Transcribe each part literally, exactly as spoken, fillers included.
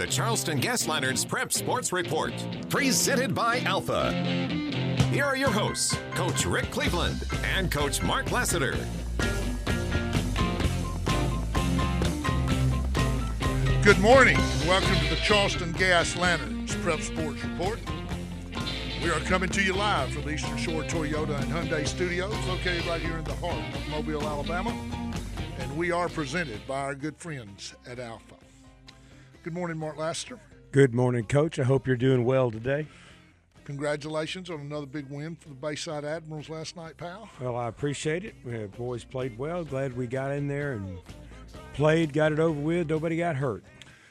the Charleston Gas Lanterns Prep Sports Report, presented by Alpha. Here are your hosts, Coach Rick Cleveland and Coach Mark Lassiter. Good morning and welcome to the Charleston Gas Lanterns Prep Sports Report. We are coming to you live from the Eastern Shore Toyota and Hyundai Studios, located right here in the heart of Mobile, Alabama. And we are presented by our good friends at Alpha. Good morning, Mark Lassiter. Good morning, Coach. I hope you're doing well today. Congratulations on another big win for the Bayside Admirals last night, pal. Well, I appreciate it. The boys played well. Glad we got in there and played, got it over with. Nobody got hurt.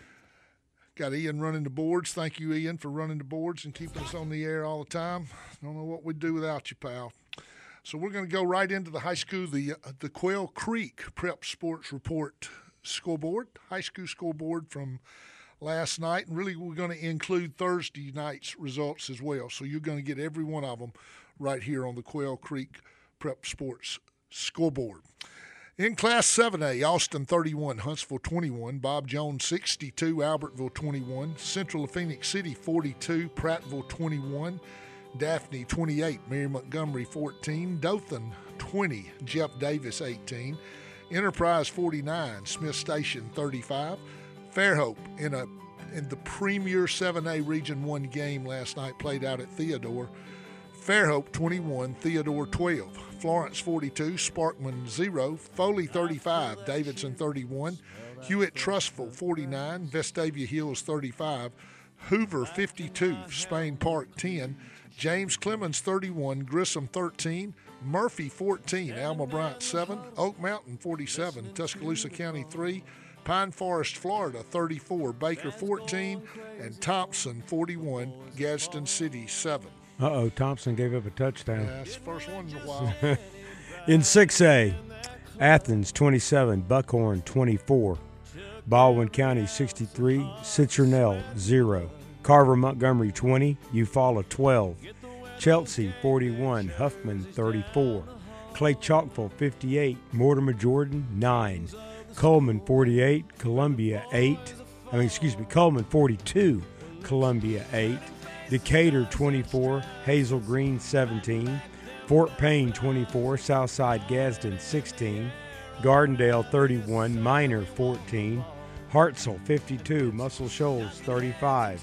Got Ian running the boards. Thank you, Ian, for running the boards and keeping us on the air all the time. Don't know what we'd do without you, pal. So we're going to go right into the high school, the uh, the Quail Creek Prep Sports Report scoreboard, high school scoreboard from last night. And really we're going to include Thursday night's results as well. So you're going to get every one of them right here on the Quail Creek Prep Sports scoreboard. In Class seven A, Austin thirty-one, Huntsville twenty-one, Bob Jones sixty-two, Albertville twenty-one, Central of Phoenix City forty-two, Prattville twenty-one, Daphne twenty-eight, Mary Montgomery fourteen, Dothan twenty, Jeff Davis eighteen, Enterprise forty-nine, Smith Station thirty-five, Fairhope in a in the premier seven A Region one game last night played out at Theodore. Fairhope twenty-one, Theodore twelve, Florence forty-two, Sparkman zero, Foley thirty-five, Davidson thirty-one, Hewitt Trustful forty-nine, Vestavia Hills thirty-five, Hoover fifty-two, Spain Park ten, James Clemens thirty-one, Grissom thirteen, Murphy fourteen, Alma Bryant seven, Oak Mountain forty-seven, Tuscaloosa County three, Pine Forest, Florida thirty-four, Baker fourteen, and Thompson forty-one, Gadsden City seven. Uh-oh, Thompson gave up a touchdown. Yeah, that's the first one in a while. In six A, Athens twenty-seven, Buckhorn twenty-four, Baldwin County sixty-three, Citronelle zero, Carver Montgomery twenty, Eufaula twelve, Chelsea forty-one, Huffman thirty-four, Clay Chalkville fifty-eight, Mortimer Jordan nine, Coleman forty-eight, Columbia eight, I mean, excuse me, Coleman forty-two, Columbia eight, Decatur twenty-four, Hazel Green seventeen, Fort Payne twenty-four, Southside Gadsden sixteen, Gardendale thirty-one, Minor fourteen, Hartselle fifty-two, Muscle Shoals thirty-five,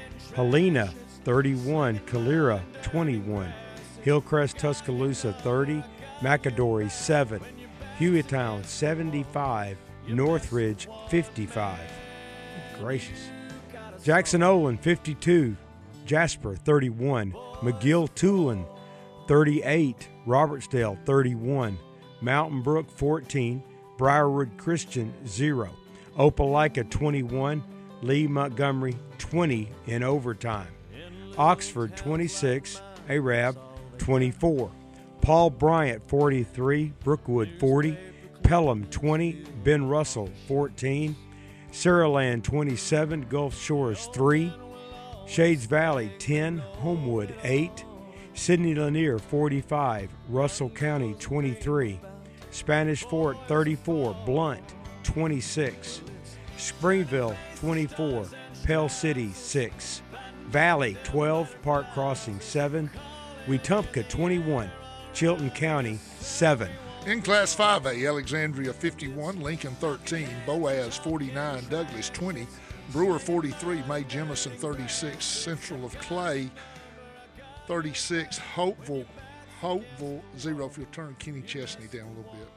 Helena thirty-one, Calera twenty-one, Hillcrest Tuscaloosa thirty, McAdory seven, Hueytown seventy-five, Northridge fifty-five. Good gracious. Jackson Olin fifty-two, Jasper thirty-one, McGill Tulin thirty-eight, Robertsdale thirty-one, Mountain Brook fourteen, Briarwood Christian zero, Opelika twenty-one, Lee Montgomery twenty in overtime, Oxford twenty-six, Arab twenty-four, Paul Bryant forty-three, Brookwood forty, Pelham twenty, Ben Russell fourteen, Saraland twenty-seven, Gulf Shores three, Shades Valley ten, Homewood eight, Sidney Lanier forty-five, Russell County twenty-three, Spanish Fort thirty-four, Blunt twenty-six, Springville twenty-four, Pell City six, Valley twelve, Park Crossing seven, Wetumpka twenty-one, Chilton County seven. In Class five A, Alexandria fifty-one, Lincoln thirteen, Boaz forty-nine, Douglas twenty, Brewer forty-three, May Jemison thirty-six, Central of Clay thirty-six, Hopeville, Hopeville zero. If you'll turn Kenny Chesney down a little bit.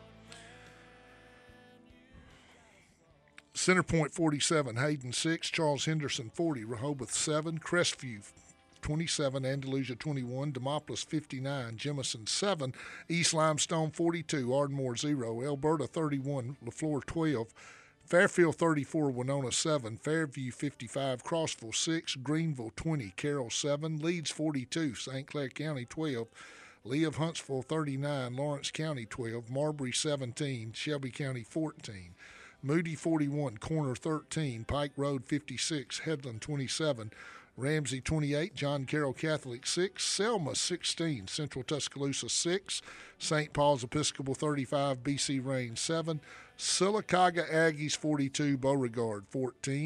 Centerpoint forty-seven, Hayden six, Charles Henderson forty, Rehoboth seven, Crestview twenty-seven, Andalusia twenty-one, Demopolis fifty-nine, Jemison seven, East Limestone forty-two, Ardmore zero, Alberta thirty-one, LaFleur twelve, Fairfield thirty-four, Winona seven, Fairview fifty-five, Crossville six, Greenville twenty, Carroll seven, Leeds forty-two, Saint Clair County twelve, Lee of Huntsville thirty-nine, Lawrence County twelve, Marbury seventeen, Shelby County fourteen, Moody forty-one, Corner thirteen, Pike Road fifty-six, Headland twenty-seven, Ramsey twenty-eight, John Carroll Catholic six, Selma sixteen, Central Tuscaloosa six, Saint Paul's Episcopal thirty-five, B C Rain seven, Sylacauga Aggies forty-two, Beauregard fourteen,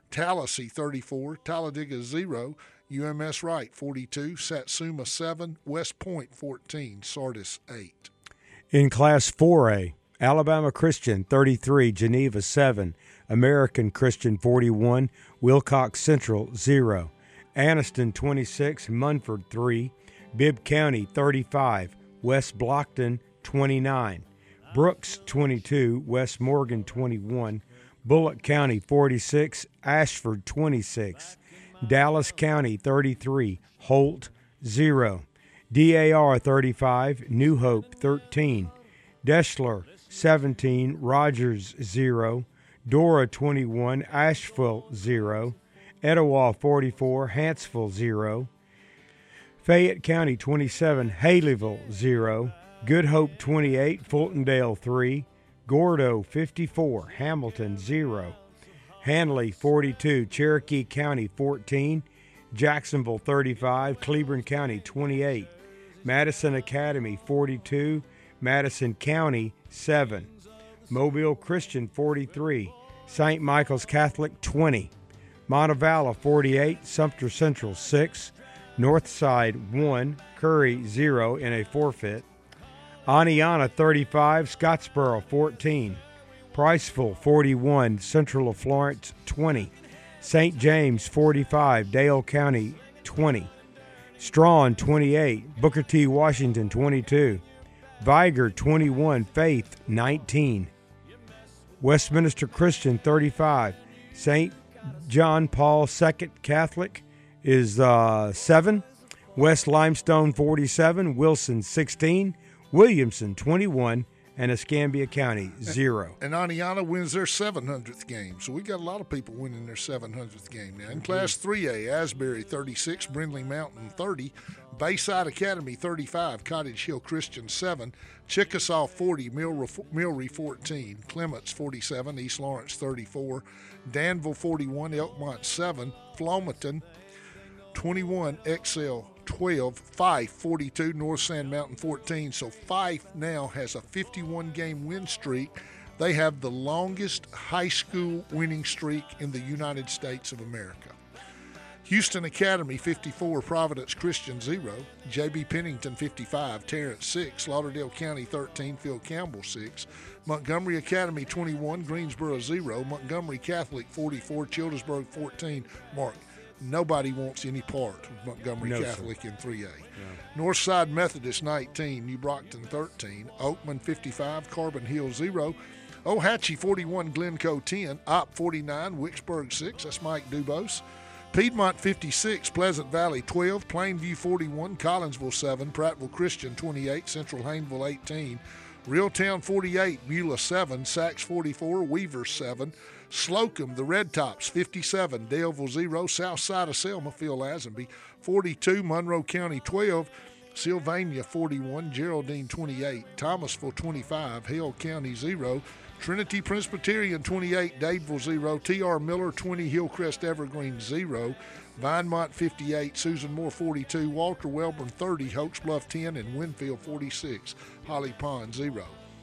Tallahassee thirty-four, Talladega zero, U M S Wright forty-two, Satsuma seven, West Point fourteen, Sardis eight. In Class four A, Alabama Christian thirty-three, Geneva seven, American Christian forty-one, Wilcox Central zero, Anniston twenty-six, Munford three, Bibb County thirty-five, West Blockton twenty-nine, Brooks twenty-two, West Morgan twenty-one, Bullock County forty-six, Ashford twenty-six, Dallas County thirty-three, Holt zero, D A R thirty-five, New Hope thirteen, Deschler seventeen, Rogers zero, Dora twenty-one, Asheville zero, Etowah forty-four, Hanceville zero, Fayette County twenty-seven, Haleyville zero, Good Hope twenty-eight, Fultondale three, Gordo fifty-four, Hamilton zero, Handley forty-two, Cherokee County fourteen, Jacksonville thirty-five, Cleburne County twenty-eight, Madison Academy forty-two, Madison County seven, Mobile Christian forty-three, Saint Michael's Catholic twenty, Montevallo forty-eight, Sumter Central six, Northside one, Curry zero in a forfeit, Aniana thirty-five, Scottsboro fourteen, Priceville forty-one, Central of Florence twenty, Saint James forty-five, Dale County twenty, Strawn twenty-eight, Booker T. Washington twenty-two, Viger twenty-one, Faith nineteen, Westminster Christian thirty-five, Saint John Paul the Second Catholic is uh, seven, West Limestone forty-seven, Wilson sixteen, Williamson twenty-one, and Escambia County zero. And Aniana wins their seven hundredth game. So we got a lot of people winning their seven hundredth game now. In Class three A, Asbury thirty-six, Brindley Mountain thirty, Bayside Academy thirty-five, Cottage Hill Christian seven, Chickasaw forty, Milry fourteen, Clements forty-seven, East Lawrence thirty-four, Danville forty-one, Elkmont seven, Flomaton twenty-one, Excel twelve, Fife forty-two, North Sand Mountain fourteen. So Fife now has a fifty-one game win streak. They have the longest high school winning streak in the United States of America. Houston Academy fifty-four, Providence Christian zero, J B Pennington fifty-five, Terrence six, Lauderdale County thirteen, Phil Campbell six, Montgomery Academy twenty-one, Greensboro zero, Montgomery Catholic forty-four, Childersburg fourteen. Mark, nobody wants any part of Montgomery no, Catholic sir. in three A. No. Northside Methodist nineteen, New Brockton thirteen, Oakman fifty-five, Carbon Hill zero, Ohatchee forty-one, Glencoe ten, Opp forty-nine, Wicksburg six, that's Mike Dubose, Piedmont fifty-six, Pleasant Valley twelve, Plainview forty-one, Collinsville seven, Prattville Christian twenty-eight, Central Hayneville eighteen, Reeltown forty-eight, Beulah seven, Sachs forty-four, Weaver seven, Slocum, the Red Tops fifty-seven, Daleville zero, South Side of Selma, Phil Lazenby forty-two, Monroe County twelve, Sylvania forty-one, Geraldine twenty-eight, Thomasville twenty-five, Hale County zero, Trinity Presbyterian twenty-eight, Dadeville zero, T R Miller twenty, Hillcrest Evergreen zero, Vinemont fifty-eight, Susan Moore forty-two, Walter Welborn thirty, Hoax Bluff ten, and Winfield forty-six, Holly Pond zero.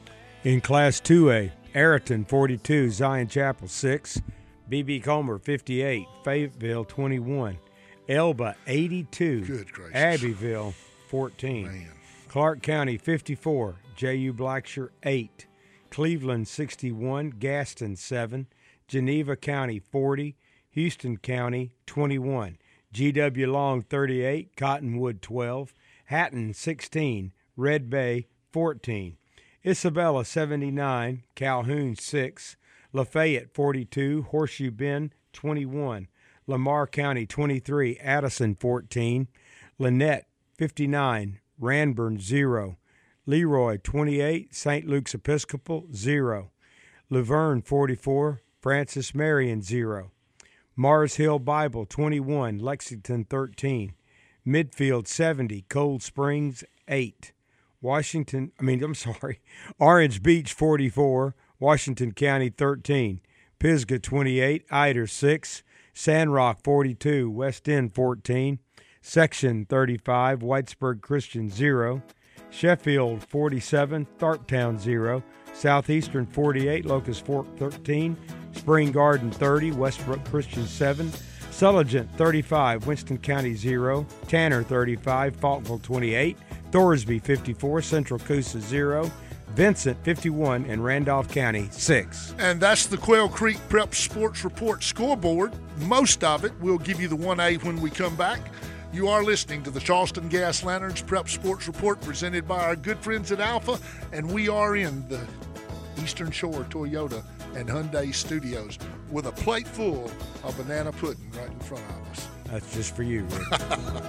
In Class two A, Ayrton forty-two, Zion Chapel six, B B Comer fifty-eight, Fayetteville twenty-one, Elba eighty-two, Good gracious. Abbeville fourteen, Man. Clark County fifty-four, J U Blackshear eight, Cleveland sixty-one, Gaston seven, Geneva County forty, Houston County twenty-one, G W Long thirty-eight, Cottonwood twelve, Hatton sixteen, Red Bay fourteen, Isabella seventy-nine, Calhoun six, Lafayette forty-two, Horseshoe Bend twenty-one, Lamar County twenty-three, Addison fourteen, Lynette fifty-nine, Ranburne zero, Leroy twenty-eight, Saint Luke's Episcopal zero, Laverne forty-four, Francis Marion zero, Mars Hill Bible twenty-one, Lexington thirteen, Midfield seventy, Cold Springs eight, Washington, I mean, I'm sorry, Orange Beach forty-four, Washington County thirteen, Pisgah twenty-eight, Eider six, Sandrock forty-two, West End fourteen, Section thirty-five, Whitesburg Christian zero, Sheffield forty-seven, Tharptown zero, Southeastern forty-eight, Locust Fork thirteen, Spring Garden thirty, Westbrook Christian seven, Sulligent thirty-five, Winston County zero, Tanner thirty-five, Falkville twenty-eight, Thorsby fifty-four, Central Coosa zero, Vincent fifty-one, and Randolph County six. And that's the Quail Creek Prep Sports Report scoreboard. Most of it, we'll give you the one A when we come back. You are listening to the Charleston Gas Lanterns Prep Sports Report presented by our good friends at Alpha, and we are in the Eastern Shore Toyota and Hyundai studios with a plate full of banana pudding right in front of us. That's just for you, Rick.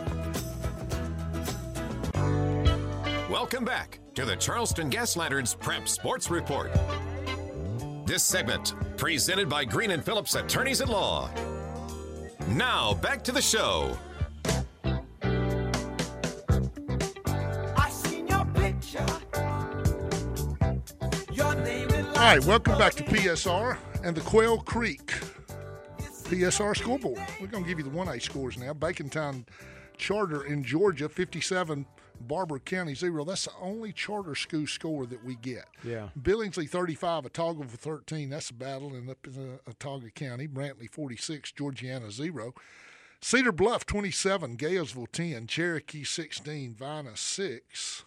Welcome back to the Charleston Gas Lanterns Prep Sports Report. This segment presented by Green and Phillips Attorneys at Law. Now back to the show. All right, welcome back to P S R and the Quail Creek P S R scoreboard. We're going to give you the one A scores now. Bacontown Charter in Georgia, fifty-seven, Barber County zero. That's the only charter school score that we get. Yeah. Billingsley thirty-five, Otago for thirteen. That's a battle in up in uh, Otago County. Brantley forty-six, Georgiana zero. Cedar Bluff twenty-seven, Galesville ten, Cherokee sixteen, Vina six.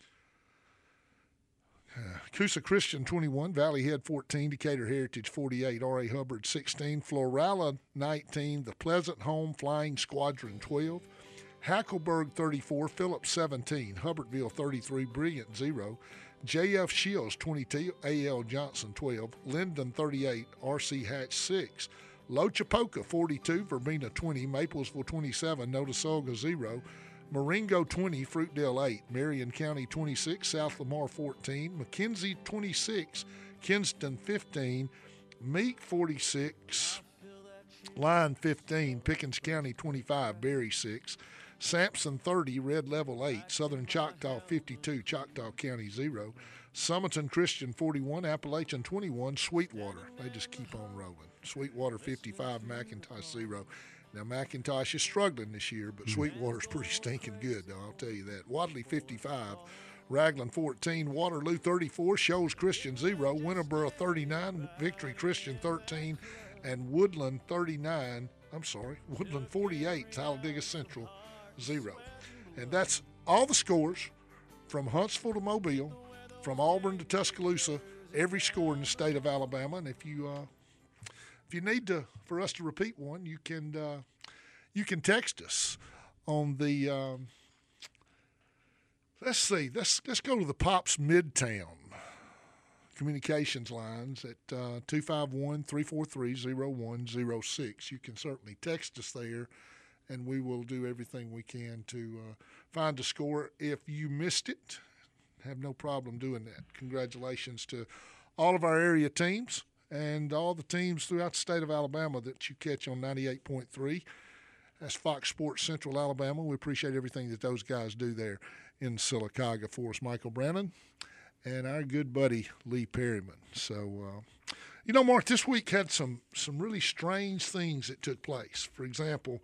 Uh, Coosa Christian twenty-one, Valley Head fourteen, Decatur Heritage forty-eight, R A Hubbard sixteen, Florala nineteen, the Pleasant Home Flying Squadron twelve, Hackleburg thirty-four, Phillips seventeen, Hubbardville thirty-three, Brilliant zero, J F Shields twenty-two, A L Johnson twelve, Linden thirty-eight, R C Hatch six, Lochapoka forty-two, Verbena twenty, Maplesville twenty-seven, Notasulga zero, Marengo twenty, Fruitdale eight, Marion County twenty-six, South Lamar fourteen, McKenzie twenty-six, Kinston fifteen, Meek forty-six, Lyon fifteen, Pickens County twenty-five, Berry six, Sampson thirty, Red Level eight, Southern Choctaw fifty-two, Choctaw County zero, Summerton Christian forty-one, Appalachian twenty-one, Sweetwater. They just keep on rolling. Sweetwater fifty-five, McIntosh zero. Now, McIntosh is struggling this year, but Sweetwater's pretty stinking good, though, I'll tell you that. Wadley fifty-five, Raglan fourteen, Waterloo thirty-four, Shoals Christian zero, Winterboro thirty-nine, Victory Christian thirteen, and Woodland thirty-nine, I'm sorry, Woodland forty-eight, Talladega Central zero. And that's all the scores from Huntsville to Mobile, from Auburn to Tuscaloosa, every score in the state of Alabama. And if you uh, if you need to for us to repeat one, you can uh, you can text us on the um, let's see let's let's go to the Pops Midtown communications lines at uh, two five one, three four three, zero one zero six. You can certainly text us there, and we will do everything we can to uh, find a score. If you missed it, have no problem doing that. Congratulations to all of our area teams and all the teams throughout the state of Alabama that you catch on ninety-eight point three. That's Fox Sports Central Alabama. We appreciate everything that those guys do there in Sylacauga for us. Michael Brannon and our good buddy Lee Perryman. So, uh, you know, Mark, this week had some some really strange things that took place. For example,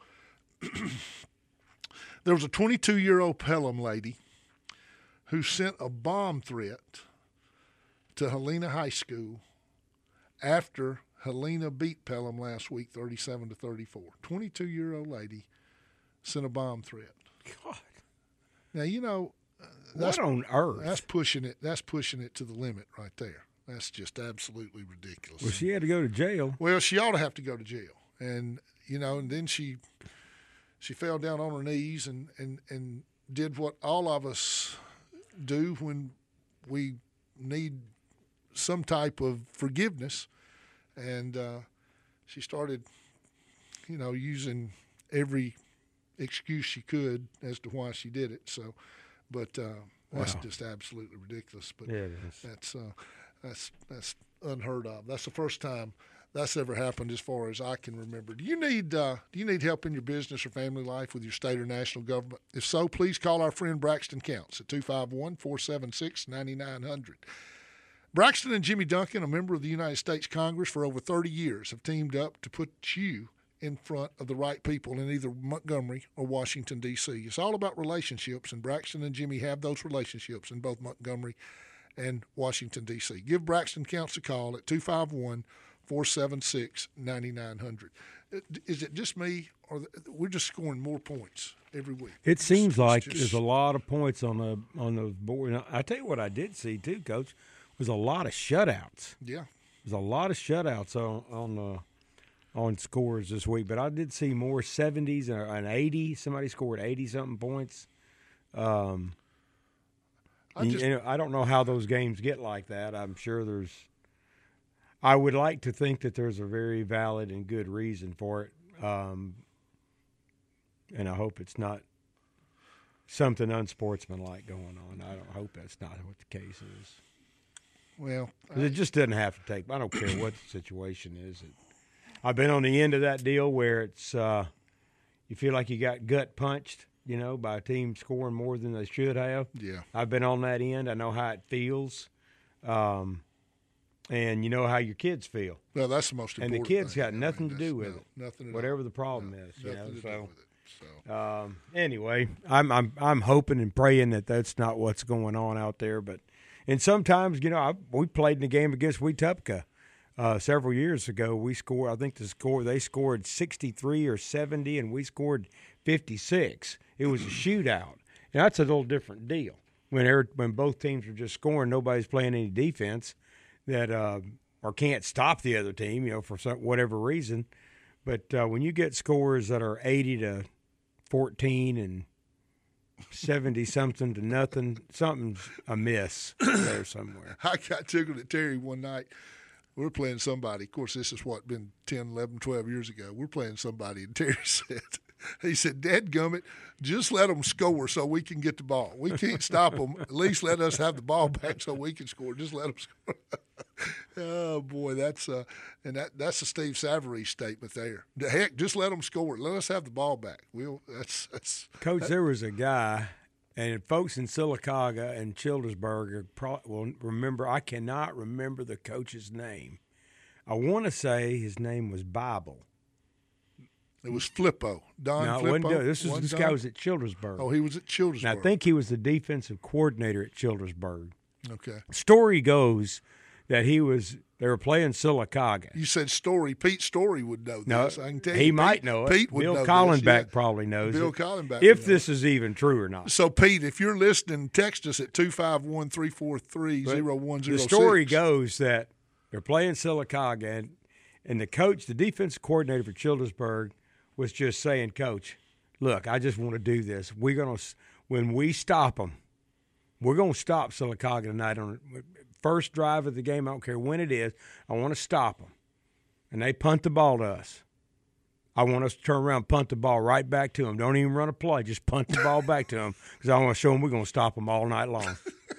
there was a twenty-two-year-old Pelham lady who sent a bomb threat to Helena High School after Helena beat Pelham last week thirty-seven to thirty-four. twenty-two-year-old lady sent a bomb threat. God. Now, you know, uh, that's, what on earth? That's pushing it. That's pushing it to the limit right there. That's just absolutely ridiculous. Well, she had to go to jail. Well, she ought to have to go to jail. And, you know, and then she she fell down on her knees and, and, and did what all of us do when we need some type of forgiveness. And uh, she started, you know, using every excuse she could as to why she did it. So, but uh, that's wow. just absolutely ridiculous. But yeah, it is. that's uh, that's that's unheard of. That's the first time that's ever happened, as far as I can remember. Do you need uh, do you need help in your business or family life with your state or national government? If so, please call our friend Braxton Counts at two five one, four seven six, nine nine zero zero. Braxton and Jimmy Duncan, a member of the United States Congress for over thirty years, have teamed up to put you in front of the right people in either Montgomery or Washington, D C It's all about relationships, and Braxton and Jimmy have those relationships in both Montgomery and Washington, D C Give Braxton Counts a call at two five one, four seven six, nine nine zero zero. Is it just me, or we're just scoring more points every week? It seems it's, like it's there's a lot of points on the on those boards. Now, I tell you what I did see, too, Coach, was a lot of shutouts. Yeah. There's a lot of shutouts on on uh, on scores this week, but I did see more seventies and an eighty. Somebody scored eighty-something points. Um, I, just, and, I don't know how those games get like that. I'm sure there's – I would like to think that there's a very valid and good reason for it, um, and I hope it's not something unsportsmanlike going on. I don't hope that's not what the case is. Well, I, it just doesn't have to take. I don't care what the situation is. It, I've been on the end of that deal where it's uh, you feel like you got gut punched, you know, by a team scoring more than they should have. Yeah, I've been on that end. I know how it feels, um, and you know how your kids feel. Well, that's the most important. And the kids thing. got nothing I mean, to do with no, it. Nothing at whatever all. the problem no, is. You know, to so. do with it. So. Um, anyway, I'm I'm I'm hoping and praying that that's not what's going on out there, but. And sometimes, you know, I, we played in a game against Wetumpka uh, several years ago. We scored, I think the score, they scored sixty-three or seventy, and we scored fifty-six. It was a shootout. And that's a little different deal. When when both teams are just scoring, nobody's playing any defense that uh, or can't stop the other team, you know, for some, whatever reason. But uh, when you get scores that are eighty to fourteen and seventy something to nothing, something's amiss there somewhere. I got tickled at Terry one night. We were playing somebody. Of course, this is what, been ten, eleven, twelve years ago. We're playing somebody, and Terry said, he said, Dadgummit, just let them score so we can get the ball. We can't stop them. At least let us have the ball back so we can score. Just let them score. Oh, boy, that's uh, and that that's a Steve Savary statement there. The heck, just let them score. Let us have the ball back. We'll, that's, that's, Coach, that, there was a guy, and folks in Sylacauga and Childersburg will remember, I cannot remember the coach's name. I want to say his name was Bible. It was Flippo. Don no, Flippo. Wasn't, this was, One this Don? guy was at Childersburg. Oh, he was at Childersburg. And I think he was the defensive coordinator at Childersburg. Okay. Story goes that he was they were playing Sylacauga. You said Story. Pete Story would know no, this. I can tell he you. might Pete, know it. Pete would Bill know Collenbeck this, yeah. probably knows Bill it. Collenbeck. If would this know. is even true or not. So, Pete, if you're listening, text us at two five one, three four three, zero one zero six. The story goes that they're playing Sylacauga, and, and the coach, the defense coordinator for Childersburg, was just saying, Coach, look, I just want to do this. We're gonna when we stop them, we're gonna stop Sylacauga tonight on first drive of the game. I don't care when it is. I want to stop them, and they punt the ball to us. I want us to turn around, and punt the ball right back to them. Don't even run a play. Just punt the ball back to them because I want to show them we're gonna stop them all night long.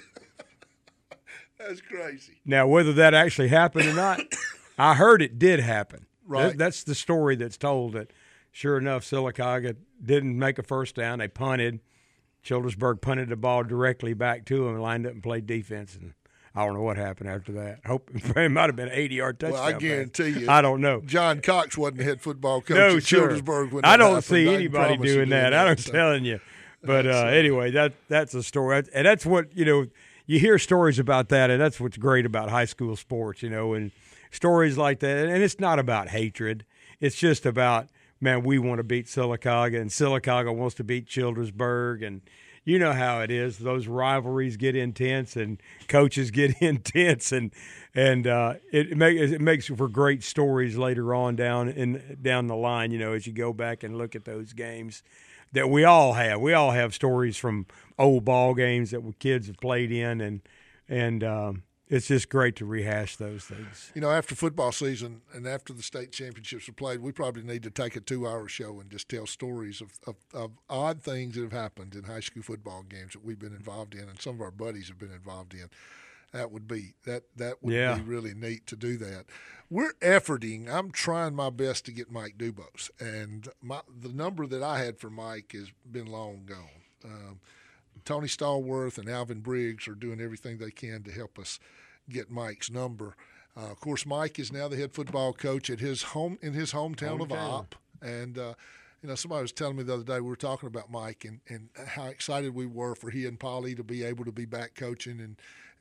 That's crazy. Now, whether that actually happened or not, I heard it did happen. Right. That, that's the story that's told. That sure enough, Sylacauga didn't make a first down. They punted. Childersburg punted the ball directly back to them and lined up and played defense. And I don't know what happened after that. I hope it might have been an eighty-yard touchdown. Well, I guarantee pass. you. I don't know. John Cox wasn't the head football coach no, at sure. Childersburg when I that don't happened. see I anybody promise you doing that. I'm so. telling you. But uh, uh, anyway, that that's a story. And that's what, you know, you hear stories about that, and that's what's great about high school sports, you know, and stories like that. And it's not about hatred. It's just about, man, we want to beat Sylacauga, and Sylacauga wants to beat Childersburg, and you know how it is. Those rivalries get intense, and coaches get intense, and and uh, it, make, it makes for great stories later on down in down the line. You know, as you go back and look at those games that we all have. We all have stories from old ball games that we kids have played in, and and um, it's just great to rehash those things. You know, after football season and after the state championships are played, we probably need to take a two-hour show and just tell stories of, of, of odd things that have happened in high school football games that we've been involved in and some of our buddies have been involved in. That would be that that would yeah. be really neat to do that. We're efforting. I'm trying my best to get Mike Dubose, and my, the number that I had for Mike has been long gone. Um, Tony Stallworth and Alvin Briggs are doing everything they can to help us get Mike's number. Uh, of course, Mike is now the head football coach at his home in his hometown, hometown. of Opp, and uh, you know, somebody was telling me the other day we were talking about Mike and, and how excited we were for he and Polly to be able to be back coaching and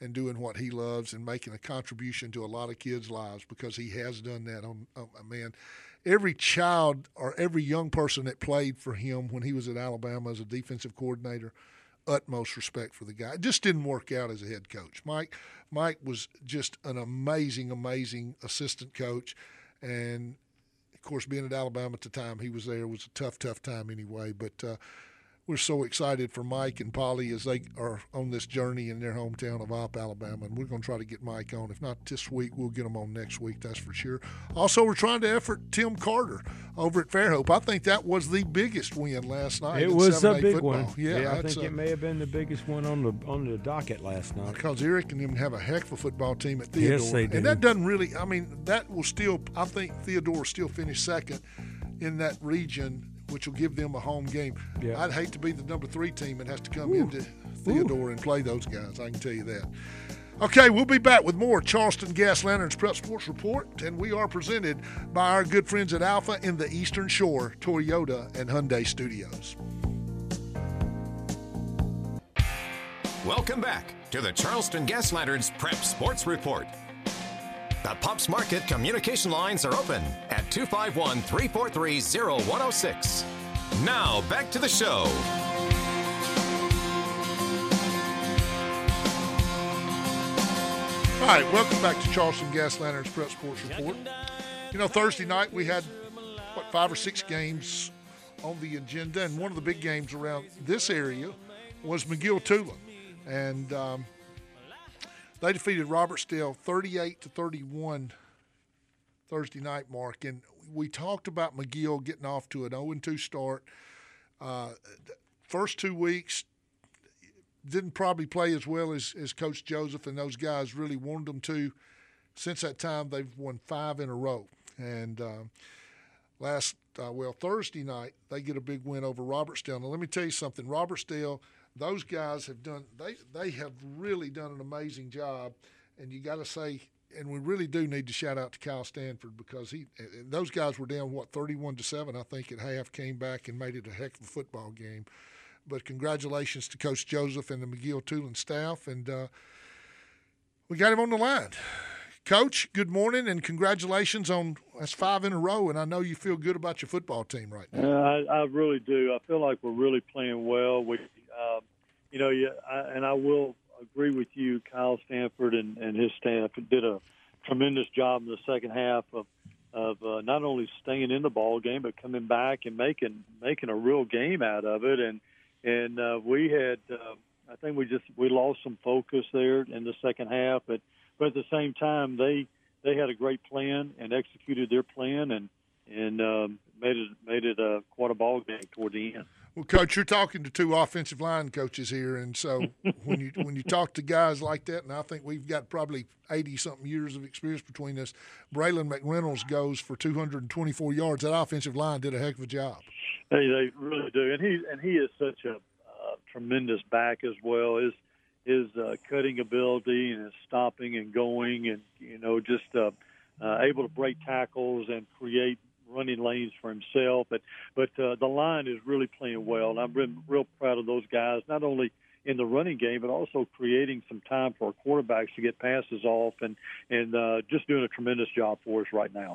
and doing what he loves and making a contribution to a lot of kids' lives, because he has done that. On, on man, every child or every young person that played for him when he was at Alabama as a defensive coordinator, utmost respect for the guy. It just didn't work out as a head coach. Mike, Mike was just an amazing, amazing assistant coach, and of course, being at Alabama at the time he was there was a tough, tough time anyway. But uh, we're so excited for Mike and Polly as they are on this journey in their hometown of Opp, Alabama, and we're going to try to get Mike on. If not this week, we'll get him on next week, that's for sure. Also, we're trying to effort Tim Carter over at Fairhope. I think that was the biggest win last night. It was a big football. one. Yeah, yeah I think uh, it may have been the biggest one on the on the docket last night. Because Eric and them have a heck of a football team at Theodore. Yes, they do. And that doesn't really, I mean, that will still, I think Theodore will still finish second in that region, which will give them a home game. Yeah. I'd hate to be the number three team that has to come Ooh. into Theodore Ooh. and play those guys. I can tell you that. Okay, we'll be back with more Charleston Gas Lanterns Prep Sports Report, and we are presented by our good friends at Alpha in the Eastern Shore Toyota and Hyundai Studios. Welcome back to the Charleston Gas Lanterns Prep Sports Report. The Pops Market communication lines are open at two five one, three four three, zero one zero six. Now, back to the show. All right, welcome back to Charleston Gas Lanterns Prep Sports Report. You know, Thursday night we had, what, five or six games on the agenda, and one of the big games around this area was McGill-Tulane. And um, they defeated Robertsdale thirty-eight to thirty-one Thursday night, Mark. And we talked about McGill getting off to an oh and two start. Uh, first two weeks didn't probably play as well as, as Coach Joseph and those guys really wanted them to. Since that time, they've won five in a row. And um, last, uh, well, Thursday night, they get a big win over Robertsdale. Now, let me tell you something. Robertsdale, those guys have done they, – they have really done an amazing job. And you got to say – and we really do need to shout out to Kyle Stanford, because he – those guys were down, what, thirty-one to seven, I think, at half, came back and made it a heck of a football game. But congratulations to Coach Joseph and the McGill-Tulane staff. And uh, we got him on the line. Coach, good morning, and congratulations on that's five in a row, and I know you feel good about your football team right now. Uh, I, I really do. I feel like we're really playing well. We, uh, you know, yeah, I, and I will agree with you. Kyle Stanford and, and his staff did a tremendous job in the second half of of uh, not only staying in the ball game but coming back and making making a real game out of it. And and uh, we had, uh, I think we just we lost some focus there in the second half, but. But at the same time, they they had a great plan and executed their plan and and um, made it made it uh, quite a ball game toward the end. Well, Coach, you're talking to two offensive line coaches here, and so when you when you talk to guys like that, and I think we've got probably eighty something years of experience between us. Braylon McReynolds goes for two hundred twenty-four yards. That offensive line did a heck of a job. They they really do, and he and he is such a uh, tremendous back as well. His his uh, cutting ability and his stopping and going, and you know just uh, uh, able to break tackles and create running lanes for himself. But but uh, the line is really playing well, and I'm really, real proud of those guys. Not only in the running game, but also creating some time for our quarterbacks to get passes off, and and uh, just doing a tremendous job for us right now.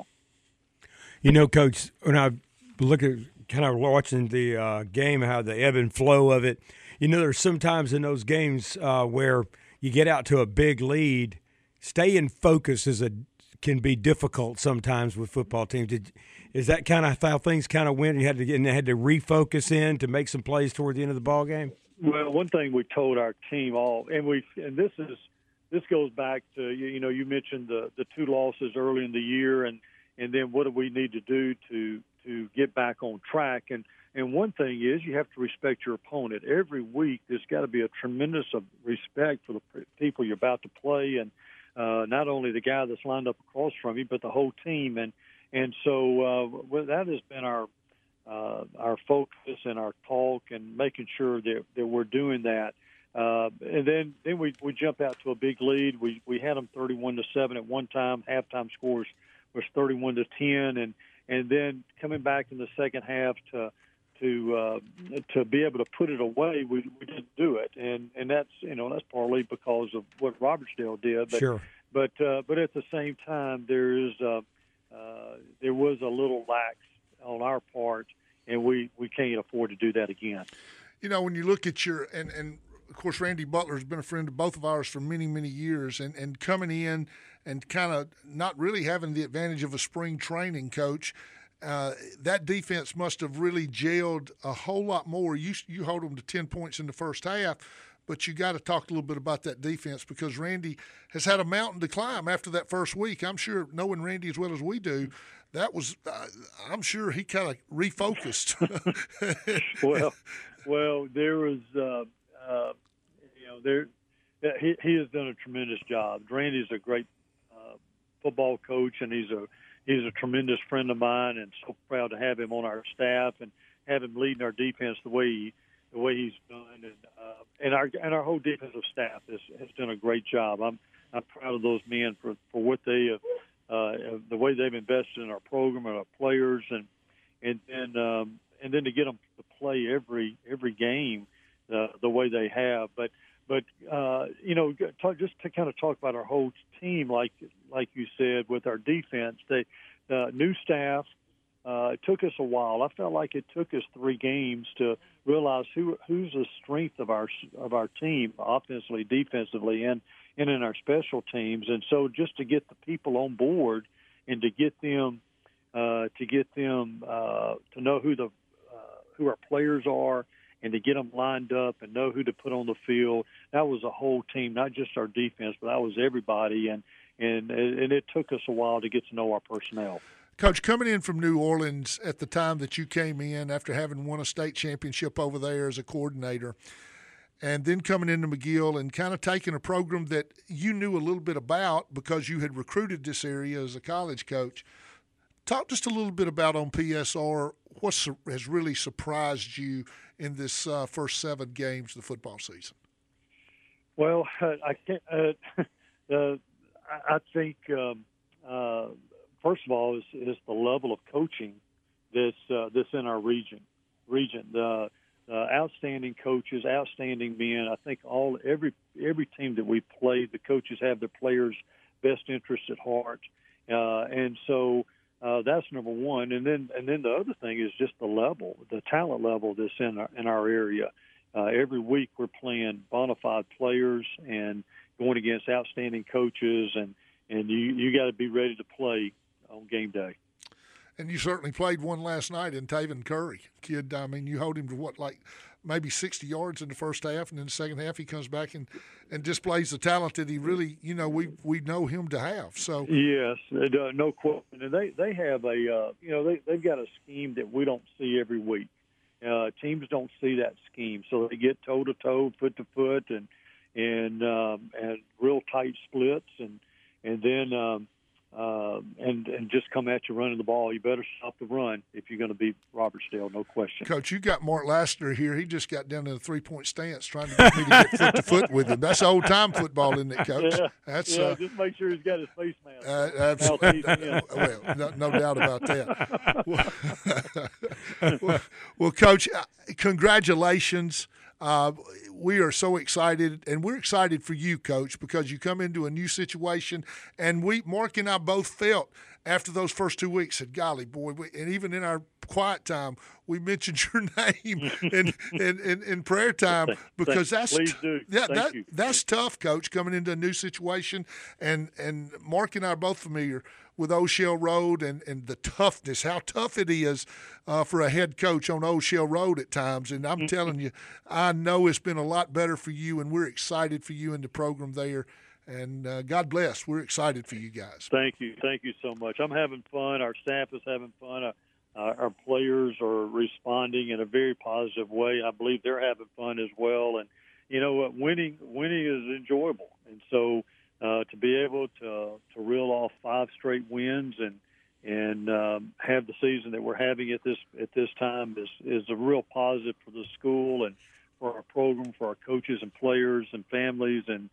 You know, Coach, when I look at kind of watching the uh, game, how the ebb and flow of it. You know, there's sometimes in those games uh, where you get out to a big lead, staying focused is a can be difficult sometimes with football teams. Did, is that kind of how things kind of went? You had to get and had to refocus in to make some plays toward the end of the ball game. Well, one thing we told our team all, and we and this is this goes back to you, you know you mentioned the the two losses early in the year, and and then what do we need to do to to get back on track and. And one thing is you have to respect your opponent. Every week there's got to be a tremendous of respect for the people you're about to play, and uh, not only the guy that's lined up across from you, but the whole team. And and so uh, well, that has been our uh, our focus and our talk, and making sure that, that we're doing that. Uh, and then, then we, we jump out to a big lead. We we had them thirty-one to seven at one time. Halftime scores was thirty-one to ten, and and then coming back in the second half to to uh, to be able to put it away, we, we didn't do it, and and that's you know that's partly because of what Robertsdale did. But, sure. But uh, but at the same time, there is uh, uh, there was a little lax on our part, and we, we can't afford to do that again. You know, when you look at your and and of course Randy Butler has been a friend of both of ours for many many years, and and coming in and kind of not really having the advantage of a spring training coach. Uh, that defense must have really gelled a whole lot more. You you hold them to ten points in the first half, but you got to talk a little bit about that defense because Randy has had a mountain to climb after that first week. I'm sure, knowing Randy as well as we do, that was uh, I'm sure he kind of refocused. well, well, there was uh, uh, you know there he he has done a tremendous job. Randy's a great uh, football coach, and he's a He's a tremendous friend of mine, and so proud to have him on our staff and have him leading our defense the way he, the way he's done. And uh, and our and our whole defensive staff has, has done a great job. I'm I'm proud of those men for, for what they have, uh, the way they've invested in our program and our players, and and then um, and then to get them to play every every game uh, the way they have. But but uh, you know, talk, just to kind of talk about our whole team, like like you said, with our defense, they uh, new staff. Uh, it took us a while. I felt like it took us three games to realize who who's the strength of our of our team, offensively, defensively, and and in our special teams. And so, just to get the people on board and to get them uh, to get them uh, to know who the uh, who our players are, and to get them lined up and know who to put on the field. That was a whole team, not just our defense, but that was everybody. And and and it took us a while to get to know our personnel. Coach, coming in from New Orleans at the time that you came in after having won a state championship over there as a coordinator, and then coming into McGill and kind of taking a program that you knew a little bit about because you had recruited this area as a college coach, talk just a little bit about on P S R what has really surprised you in this uh, first seven games of the football season. Well, I can't. Uh, uh, I think um, uh, first of all is, is the level of coaching that's uh, that's in our region. Region, the uh, outstanding coaches, outstanding men. I think all every every team that we play, the coaches have their players' best interests at heart, uh, and so. Uh, that's number one, and then and then the other thing is just the level, the talent level that's in our in our area. Uh, every week we're playing bona fide players and going against outstanding coaches, and, and you you got to be ready to play on game day. And you certainly played one last night in Taven Curry, kid. I mean, you hold him to what, like maybe sixty yards in the first half, and then the second half he comes back and, and displays the talent that he really, you know, we we know him to have. So yes, uh, no question. And they they have a uh, you know they they've got a scheme that we don't see every week. Uh, teams don't see that scheme, so they get toe to toe, foot to foot, and and um, and real tight splits, and and then. Um, Uh, and and just come at you running the ball. You better stop the run if you're going to beat Robertsdale, no question. Coach, you got Mark Lassiter here. He just got down to the three-point stance trying to get me to get foot to foot with him. That's old-time football, isn't it, Coach? Yeah, That's, yeah uh, just make sure he's got his face mask. Uh, absolutely. well, no, no doubt about that. well, well, well, Coach, congratulations. Uh, we are so excited, and we're excited for you, Coach, because you come into a new situation. And we, Mark and I both felt after those first two weeks, said, golly, boy, we, and even in our quiet time, we mentioned your name in, in, in, in prayer time because that's Please do. yeah, Thank that, you. that's tough, Coach, coming into a new situation. And, and Mark and I are both familiar with Old Shell Road and, and the toughness, how tough it is uh, for a head coach on Old Shell Road at times. And I'm telling you, I know it's been a lot better for you, and we're excited for you in the program there. And uh, God bless. We're excited for you guys. Thank you. Thank you so much. I'm having fun. Our staff is having fun. Uh, uh, our players are responding in a very positive way. I believe they're having fun as well. And, you know what, winning, winning is enjoyable. And so, Uh, to be able to to reel off five straight wins and and um, have the season that we're having at this at this time is is a real positive for the school and for our program, for our coaches and players and families, and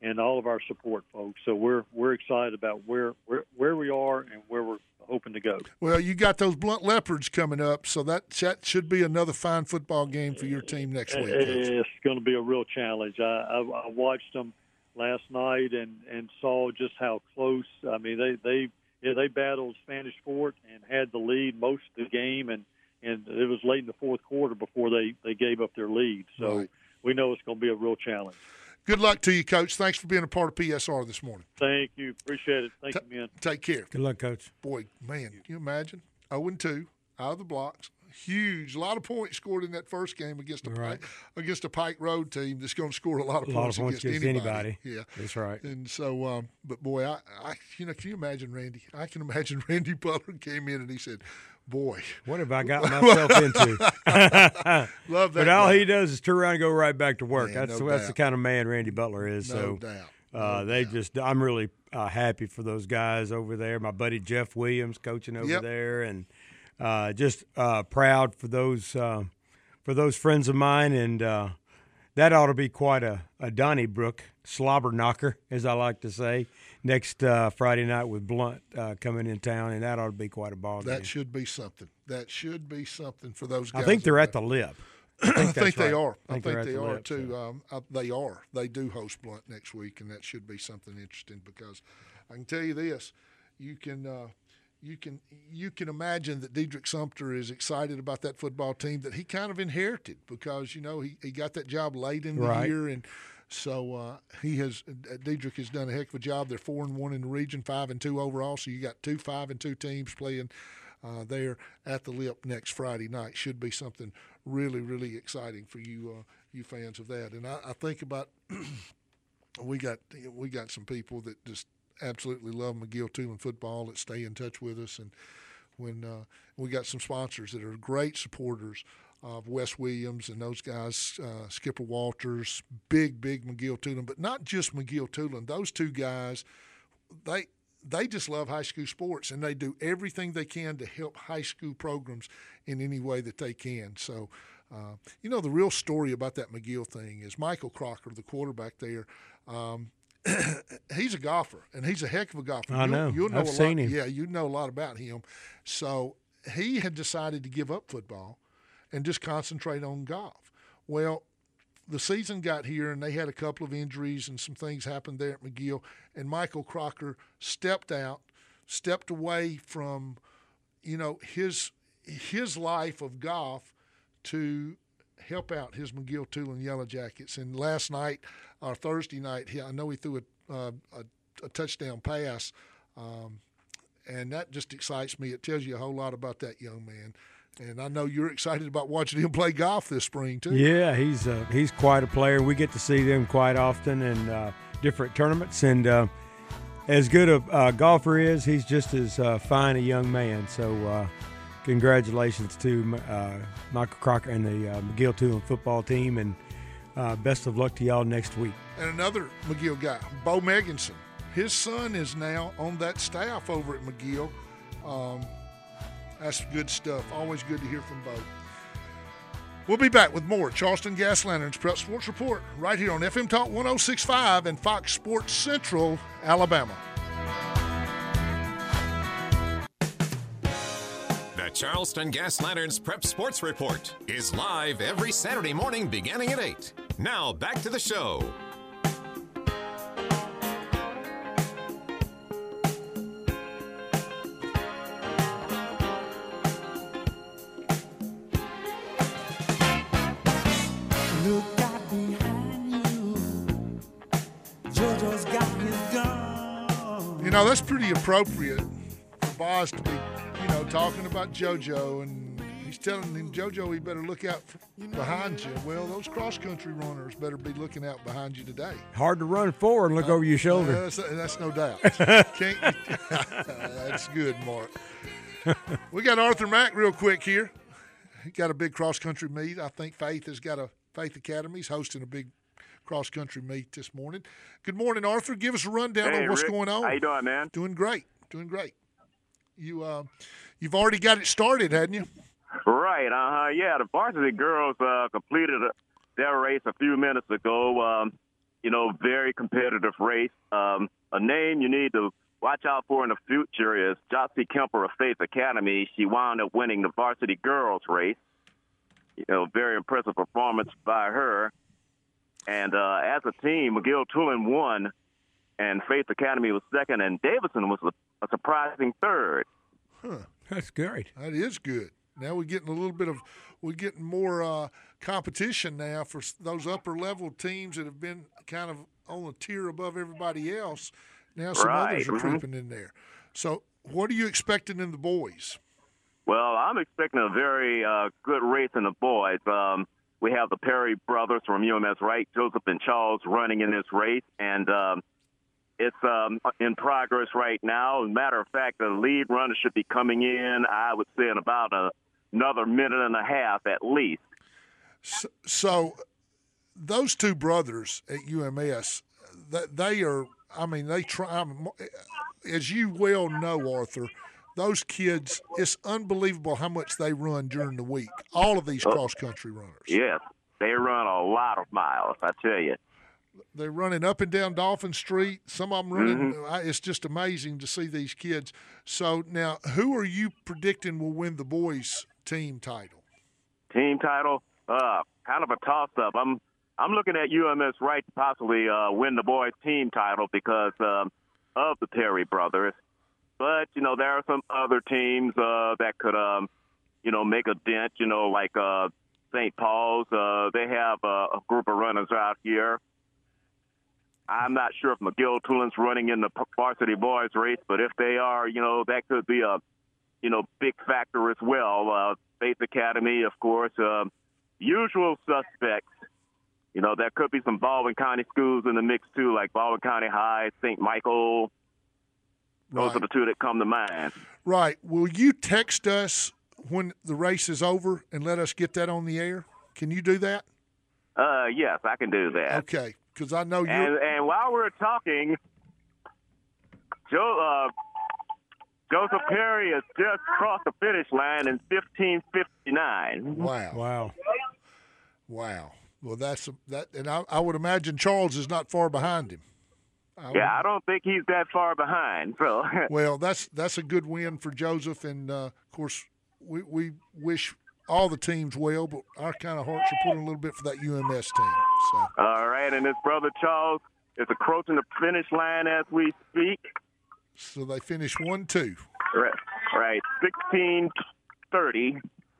and all of our support folks. So we're we're excited about where where, where we are and where we're hoping to go. Well, you got those Blunt Leopards coming up, so that, that should be another fine football game for your team next week. Coach. It's going to be a real challenge. I, I, I watched them last night and, and saw just how close. I mean, they they yeah, they battled Spanish Fort and had the lead most of the game, and, and it was late in the fourth quarter before they, they gave up their lead. So right. we know it's going to be a real challenge. Good luck to you, Coach. Thanks for being a part of P S R this morning. Thank you. Appreciate it. Thank Ta- you, man. Take care. Good luck, Coach. Boy, man, can you imagine? oh and two, out of the blocks. Huge. A lot of points scored in that first game against a right. Pike, against a Pike Road team that's going to score a lot of a points, lot of points against, against anybody. anybody. Yeah. That's right. And so, um, but boy, I, I, you know, can you imagine Randy? I can imagine Randy Butler came in and he said, boy. What have I got myself into? Love that. But all guy. he does is turn around and go right back to work. Yeah, that's no that's doubt. the kind of man Randy Butler is. No so doubt. No uh, they doubt. just, I'm really uh, happy for those guys over there. My buddy Jeff Williams coaching over Yep. there, and uh, just uh, proud for those uh, for those friends of mine. And uh, that ought to be quite a, a Donnybrook slobber knocker, as I like to say, next uh, Friday night with Blunt uh, coming in town, and that ought to be quite a ball game. That should be something. That should be something for those guys. I think they're up at there. the Lip. I think, that's they right. are. I I think think, they're at they the are Lip, too. so. Um, I, they are. They do host Blunt next week, and that should be something interesting because I can tell you this: you can, uh, you can, you can imagine that Dedrick Sumter is excited about that football team that he kind of inherited because you know he, he got that job late in the Right. year, and so uh, he has. Dedrick has done a heck of a job. They're four and one in the region, five and two overall. So you got two five and two teams playing. Uh, there at the Lip next Friday night should be something really, really exciting for you, uh, you fans of that. And I, I think about we got we got some people that just absolutely love McGill-Toolen football that stay in touch with us, and when uh, we got some sponsors that are great supporters of Wes Williams and those guys, uh, Skipper Walters, big, big McGill-Toolen, but not just McGill-Toolen. Those two guys, they. They just love high school sports, and they do everything they can to help high school programs in any way that they can. So, uh, you know, the real story about that McGill thing is Michael Crocker, the quarterback there, um, he's a golfer, and he's a heck of a golfer. I You'll- know. You'll know I've a seen lot, him. Yeah, you know a lot about him. So he had decided to give up football and just concentrate on golf. Well, the season got here, and they had a couple of injuries and some things happened there at McGill, and Michael Crocker stepped out, stepped away from, you know, his his life of golf to help out his McGill-Toolen Yellow Jackets. And last night, or Thursday night, he, I know he threw a, uh, a, a touchdown pass, um, and that just excites me. It tells you a whole lot about that young man. And I know you're excited about watching him play golf this spring, too. Yeah, he's uh, he's quite a player. We get to see them quite often in uh, different tournaments. And uh, as good a uh, golfer is, he's just as uh, fine a young man. So uh, congratulations to uh, Michael Crocker and the uh, McGill-Toolen football team. And uh, best of luck to y'all next week. And another McGill guy, Bo Meganson. His son is now on that staff over at McGill. Um, That's good stuff. Always good to hear from Bo. We'll be back with more Charleston Gas Lanterns Prep Sports Report right here on F M Talk one oh six point five and Fox Sports Central, Alabama. The Charleston Gas Lanterns Prep Sports Report is live every Saturday morning beginning at eight. Now back to the show. Look out behind you. JoJo's got his gun. You know, that's pretty appropriate for Boz to be, you know, talking about JoJo, and he's telling him, JoJo, he better look out behind you. Well, those cross-country runners better be looking out behind you today. Hard to run forward and look over your shoulder. Uh, that's, that's no doubt. Can't, that's good, Mark. We got Arthur Mack real quick here. He got a big cross-country meet. I think Faith has got a Faith Academy's hosting a big cross-country meet this morning. Good morning, Arthur. Give us a rundown Hey, of what's Rick. going on. How you doing, man? Doing great. Doing great. You, uh, you've already got it started, hadn't you? Right. Uh huh. Yeah, the varsity girls uh, completed their race a few minutes ago. Um, you know, very competitive race. Um, a name you need to watch out for in the future is Josie Kemper of Faith Academy. She wound up winning the varsity girls race. You know, very impressive performance by her. And uh, as a team, McGill-Tulin won, and Faith Academy was second, and Davidson was a, a surprising third. Huh. That's great. That is good. Now we're getting a little bit of we're getting more uh, competition now for s- those upper level teams that have been kind of on a tier above everybody else. Now some Right. others are Mhm. creeping in there. So what are you expecting in the boys? Well, I'm expecting a very uh, good race in the boys. Um, we have the Perry brothers from U M S Wright, Joseph and Charles, running in this race, and um, it's um, in progress right now. As a matter of fact, the lead runner should be coming in, I would say, in about a, another minute and a half at least. So, so those two brothers at U M S, that they are. I mean, they try. I'm- As you well know, Arthur, those kids. It's unbelievable how much they run during the week. All of these cross country runners. Yes, they run a lot of miles, I tell you. They're running up and down Dolphin Street. Some of them running. I It's just amazing to see these kids. So now, who are you predicting will win the boys' team title? Team title, uh, kind of a toss-up. I'm I'm looking at U M S Wright to possibly uh, win the boys' team title because um, of the Perry brothers. But, you know, there are some other teams uh, that could, um, you know, make a dent, you know, like uh, Saint Paul's. Uh, they have uh, a group of runners out here. I'm not sure if McGill-Tulin's running in the varsity boys race, but if they are, you know, that could be a, you know, big factor as well. Uh, Faith Academy, of course, uh, usual suspects. You know, there could be some Baldwin County schools in the mix, too, like Baldwin County High, Saint Michael. Those Right. are the two that come to mind. Right. Will you text us when the race is over and let us get that on the air? Can you do that? Uh, yes, I can do that. Okay, because I know And, you're. and while we're talking, Joe, uh, Joseph Perry has just crossed the finish line in fifteen fifty-nine. Wow. Wow. Wow. Well, that's a, that, and I, I would imagine Charles is not far behind him. I would- Yeah, I don't think he's that far behind. So, Well, that's that's a good win for Joseph, and uh, of course, we we wish all the teams well, but our kind of hearts are pulling a little bit for that U M S team. So all right, and his brother Charles is approaching the finish line as we speak. so they finish one two. Right, right, sixteen thirty.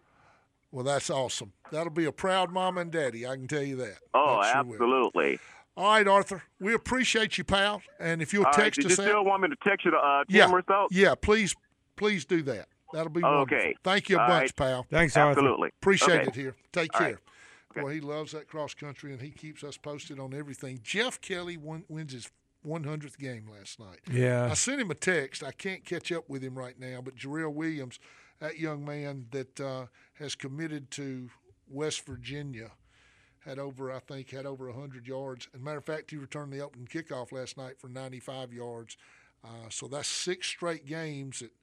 Well, that's awesome. That'll be a proud mama and daddy. I can tell you that. Oh, That sure will. absolutely. All right, Arthur. We appreciate you, pal. And if you'll All right, text did you us, still out, want me to text you the uh, team yeah, results? yeah, please, please do that. That'll be wonderful. Okay. Thank you a All bunch, right. pal. Thanks, Arthur. Absolutely. Appreciate Okay. it here. Take All care. right. Boy, he loves that cross country, and he keeps us posted on everything. Jeff Kelly won, wins his one hundredth game last night. Yeah. I sent him a text. I can't catch up with him right now, but Jarrell Williams, that young man that uh, has committed to West Virginia, had over, I think, had over one hundred yards. As a matter of fact, he returned the opening kickoff last night for ninety-five yards. Uh, so that's six straight games that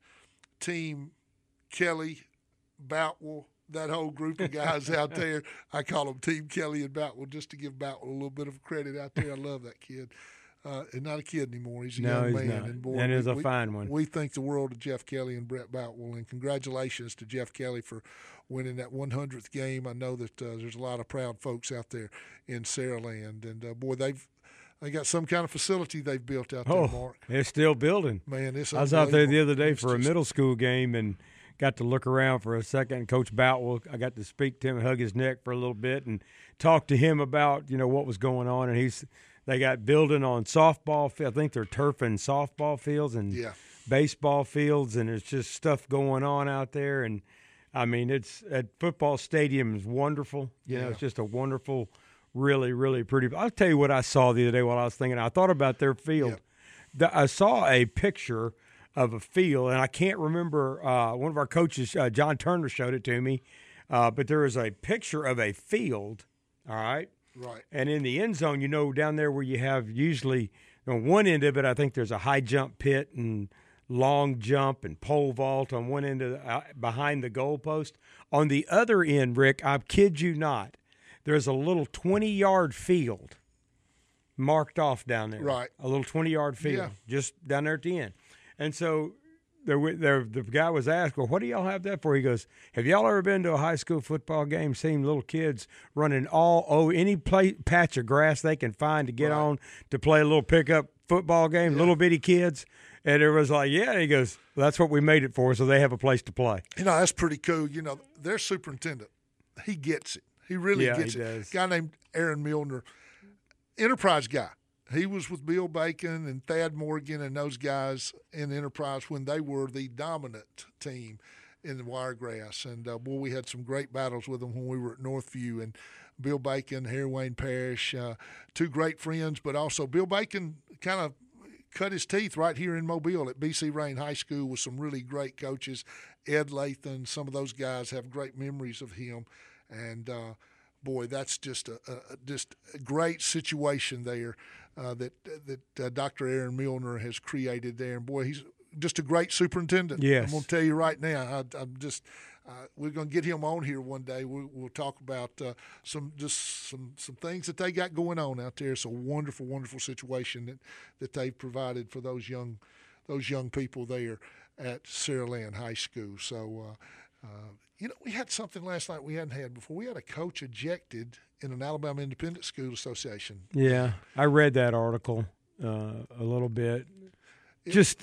Team Kelly, Boutwell, that whole group of guys out there. I call them Team Kelly and Boutwell just to give Boutwell a little bit of credit out there. I love that kid. Uh, and not a kid anymore. He's a No, young he's man. not. And boy, That is we, a we- fine one. We think the world of Jeff Kelly and Brett Boutwell. And congratulations to Jeff Kelly for winning that one hundredth game. I know that uh, there's a lot of proud folks out there in Saraland. And, uh, boy, they've they got some kind of facility they've built out there, Oh, Mark. they're still building. Man, it's I was out there the unbelievable. other day It's for a just- middle school game and got to look around for a second. Coach Boutwell, I got to speak to him and hug his neck for a little bit and talk to him about, you know, what was going on. And he's they got building on softball field. I think they're turfing softball fields and Yeah. baseball fields, and there's just stuff going on out there. And I mean, it's at football stadium is wonderful. You know, Yeah. it's just a wonderful, really, really pretty. I'll tell you what I saw the other day while I was thinking. I thought about their field. The, I saw a picture of a field, and I can't remember. Uh, one of our coaches, uh, John Turner, showed it to me. Uh, but there was a picture of a field. All right. Right. And in the end zone, you know, down there where you have usually on one end of it, I think there's a high jump pit and long jump and pole vault on one end of the, uh, behind the goalpost. On the other end, Rick, I kid you not, there's a little twenty-yard field. marked off down there. Right. A little twenty-yard field, Yeah. just down there at the end. And so there, w- there, the guy was asked, well, what do y'all have that for? He goes, have y'all ever been to a high school football game, seen little kids running all oh any play, patch of grass they can find to get Right. on to play a little pickup football game, little bitty kids? And it was like, yeah. And he goes, well, that's what we made it for, so they have a place to play. You know, that's pretty cool. You know, their superintendent, he gets it. He really Yeah, gets he it. does. Guy named Aaron Milner, Enterprise guy. He was with Bill Bacon and Thad Morgan and those guys in Enterprise when they were the dominant team in the Wiregrass. And, uh, boy, we had some great battles with them when we were at Northview. And Bill Bacon, Harry Wayne Parrish, uh, two great friends, but also Bill Bacon kind of cut his teeth right here in Mobile at B C Rain High School with some really great coaches. Ed Lathan, some of those guys have great memories of him. And, uh, boy, that's just a, a just a great situation there uh, that that uh, Doctor Aaron Milner has created there. And boy, he's just a great superintendent. Yes. I'm going to tell you right now. I, I'm just uh, we're going to get him on here one day. We'll, we'll talk about uh, some just some some things that they got going on out there. It's a wonderful, wonderful situation that that they've provided for those young those young people there at Saraland High School. So. Uh, uh, You know, we had something last night we hadn't had before. We had a coach ejected in an Alabama Independent School Association. Yeah, I read that article uh, a little bit. Just,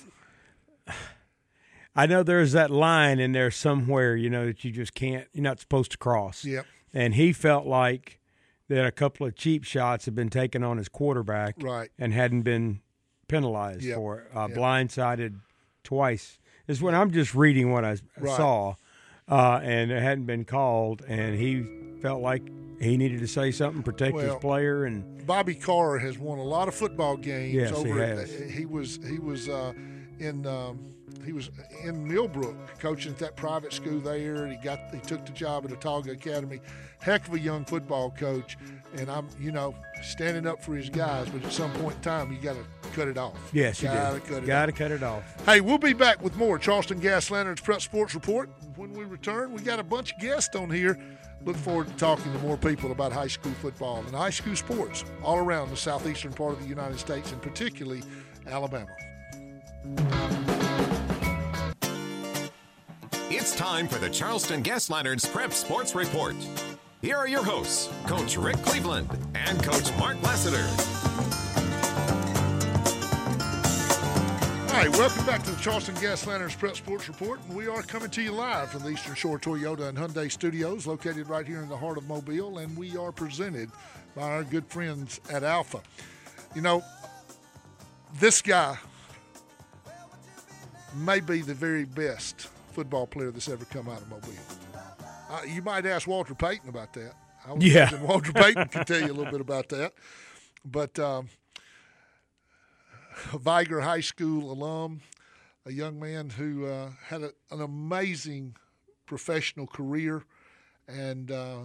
I know there's that line in there somewhere, you know, that you just can't, you're not supposed to cross. Yep. And he felt like that a couple of cheap shots had been taken on his quarterback Right. and hadn't been penalized Yep. for it. Uh, Yep. Blindsided twice. Is when I'm just reading what I Right. saw. Uh, and it hadn't been called, and he felt like he needed to say something, protect his Well, player, and Bobby Carr has won a lot of football games. Yes, he over has. He was he was uh, in um, he was in Millbrook coaching at that private school there. He got he took the job at Otaga Academy. Heck of a young football coach, and I'm you know standing up for his guys. But at some point in time, you got to cut it off. yes, you gotta did. cut it Got to off. cut it off. Hey, we'll be back with more Charleston Gas Lanterns Prep Sports Report. When we return, we got a bunch of guests on here. Look forward to talking to more people about high school football and high school sports all around the southeastern part of the United States, and particularly Alabama. It's time for the Charleston Gas Lanterns Prep Sports Report. Here are your hosts, Coach Rick Cleveland and Coach Mark Lassiter. All right, welcome back to the Charleston Gas Lanterns Prep Sports Report. And we are coming to you live from the Eastern Shore Toyota and Hyundai Studios, located right here in the heart of Mobile, and we are presented by our good friends at Alpha. You know, this guy may be the very best football player that's ever come out of Mobile. Uh, you might ask Walter Payton about that. I would Yeah. imagine Walter Payton can tell you a little bit about that. But um, a Viger High School alum, a young man who uh, had a, an amazing professional career, and uh,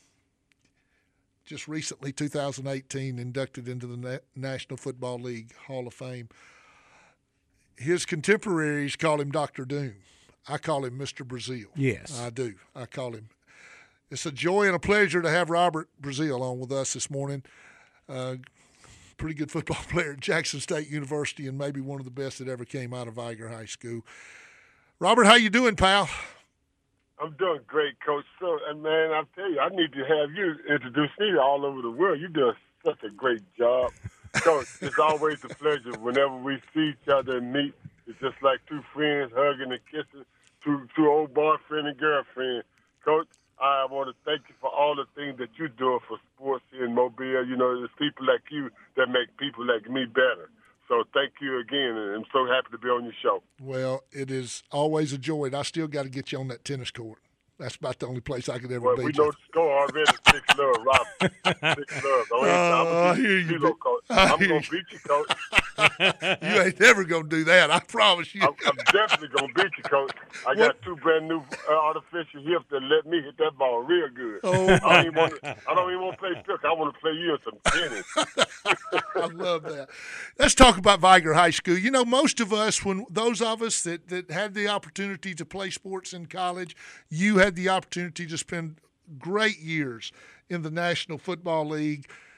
just recently, two thousand eighteen, inducted into the Na- National Football League Hall of Fame. His contemporaries call him Doctor Doom. I call him Mister Brazil. Yes. I do. I call him. It's a joy and a pleasure to have Robert Brazil on with us this morning. Uh, pretty good football player at Jackson State University, and maybe one of the best that ever came out of Viger High School. Robert, how you doing, pal? I'm doing great, Coach. So, and man, I tell you, I need to have you introduce me all over the world. You're doing such a great job. Coach, it's always a pleasure whenever we see each other and meet. It's just like two friends hugging and kissing, two, two old boyfriend and girlfriend. Coach, I want to thank you for all the things that you're doing for sports here in Mobile. You know, there's people like you that make people like me better. So thank you again, and I'm so happy to be on your show. Well, it is always a joy. And I still got to get you on that tennis court. That's about the only place I could ever Well, beat we you. know the score already. Six love, Rob. Six love. I Oh, I I'm hear going you, to big- Coach. I I'm hear going you. to beat you, Coach. You ain't never going to do that. I promise you. I'm, I'm definitely going to beat you, Coach. I got two brand new uh, artificial hips that let me hit that ball real good. Oh. I don't even want to, I don't even want to play stick. I want to play you in some tennis. I love that. Let's talk about Viger High School. You know, most of us, when those of us that, that had the opportunity to play sports in college, you had the opportunity to spend great years in the National Football League,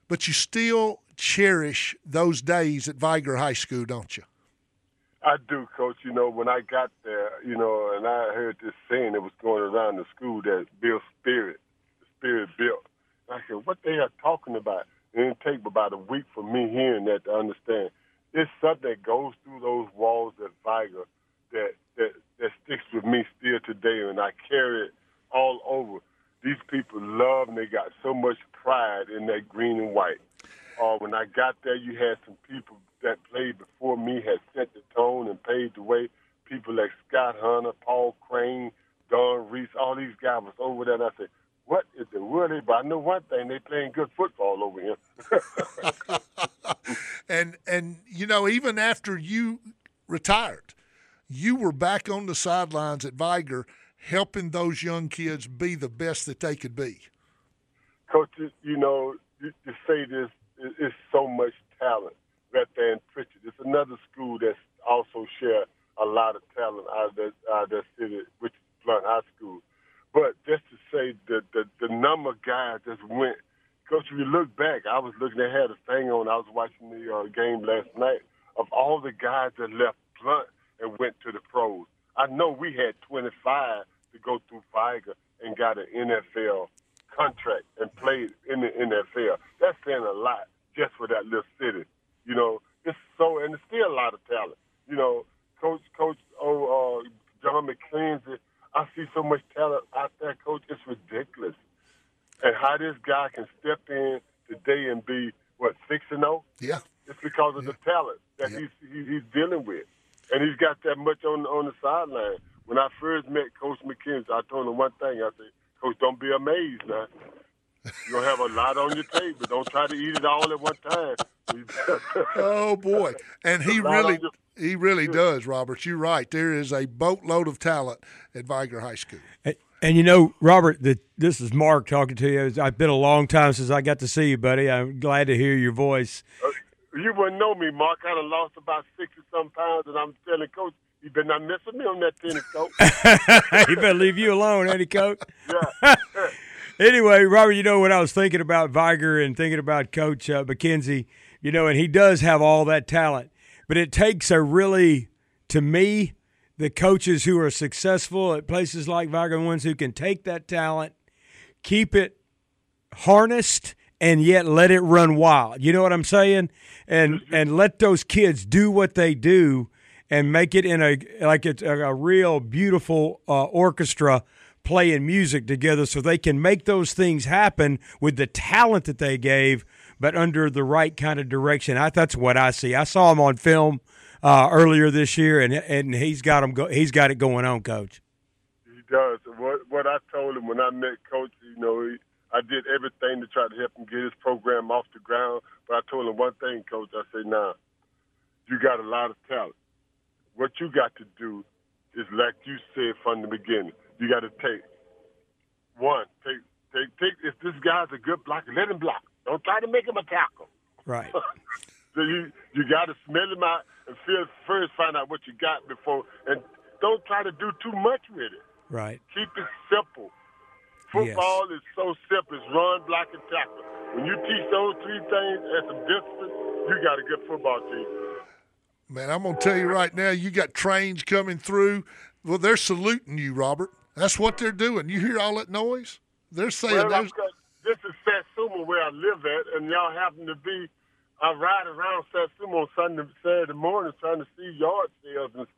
but you still cherish those days at Viger High School, don't you? I do, Coach. You know, when I got there, you know, and I heard this saying that was going around the school that built spirit, the spirit built. And I said, what they are talking about? And it take about a week for me hearing that to understand. It's something that goes through those walls at Viger that, that, that sticks with me still today, and I carry it all over. These people love and they got so much pride in that green and white. Uh, when I got there, you had some people that played before me, had set the tone and paved the way. People like Scott Hunter, Paul Crane, Don Reese, all these guys was over there. And I said, what is the world? But I know one thing, they playing good football over here. and, and you know, even after you retired, you were back on the sidelines at Viger helping those young kids be the best that they could be. Coach, you know, to say this, it's so much talent right there in Pritchard. It's another school that's also share a lot of talent out of that, out of that city, which is Blount High School. But just to say that the, the number of guys that went, Coach, if you look back, I was looking, they had a thing on, I was watching the uh, game last night, of all the guys that left Blount and went to the pros. I know we had twenty-five to go through Viger and got an N F L contract and played in the N F L. That's saying a lot just for that little city. You know, it's so, and there's still a lot of talent. You know, Coach, Coach, oh, uh, John McKenzie, I see so much talent out there, Coach, it's ridiculous. And how this guy can step in today and be, what, six and oh? Yeah. It's because of yeah. the talent that yeah. he's, he, he's dealing with. And he's got that much on, on the sideline. When I first met Coach McKenzie, I told him one thing. I said, Coach, don't be amazed now. You're going to have a lot on your table. Don't try to eat it all at one time. Oh, boy. And he really he really does, Robert. You're right. There is a boatload of talent at Viger High School. And, and you know, Robert, the, this is Mark talking to you. It's been a long time since I got to see you, buddy. I'm glad to hear your voice. Uh, you wouldn't know me, Mark. I done lost about sixty-some pounds, and I'm telling Coach, you better not mess with me on that tennis coach. He better leave you alone, ain't he, Coach? Yeah. Anyway, Robert, you know, when I was thinking about Viger and thinking about Coach uh, McKenzie, you know, and he does have all that talent, but it takes a really, to me, the coaches who are successful at places like Viger, ones who can take that talent, keep it harnessed, and yet let it run wild. You know what I'm saying? And and let those kids do what they do and make it in a like it's a, a real beautiful uh, orchestra playing music together so they can make those things happen with the talent that they gave, but under the right kind of direction. I, that's what I see. I saw him on film uh, earlier this year, and and he's got him. Go, he's got it going on, Coach. He does. What what I told him when I met Coach, you know, he, I did everything to try to help him get his program off the ground. But I told him one thing, Coach. I said, "Nah, you got a lot of talent. What you got to do is, like you said from the beginning, you got to take one, take take take. If this guy's a good blocker, let him block. Don't try to make him a tackle. Right. So you you got to smell him out and feel first, find out what you got before, and don't try to do too much with it. Right. Keep it simple. Football yes. is so simple. It's run, block, and tackle. When you teach those three things at some distance, you got a good football team. Man, I'm going to tell you right now, you got trains coming through. Well, they're saluting you, Robert. That's what they're doing. You hear all that noise? They're saying well, there's... This is Satsuma where I live at, and y'all happen to be, I ride around Satsuma on Sunday, Saturday morning trying to see yard sales and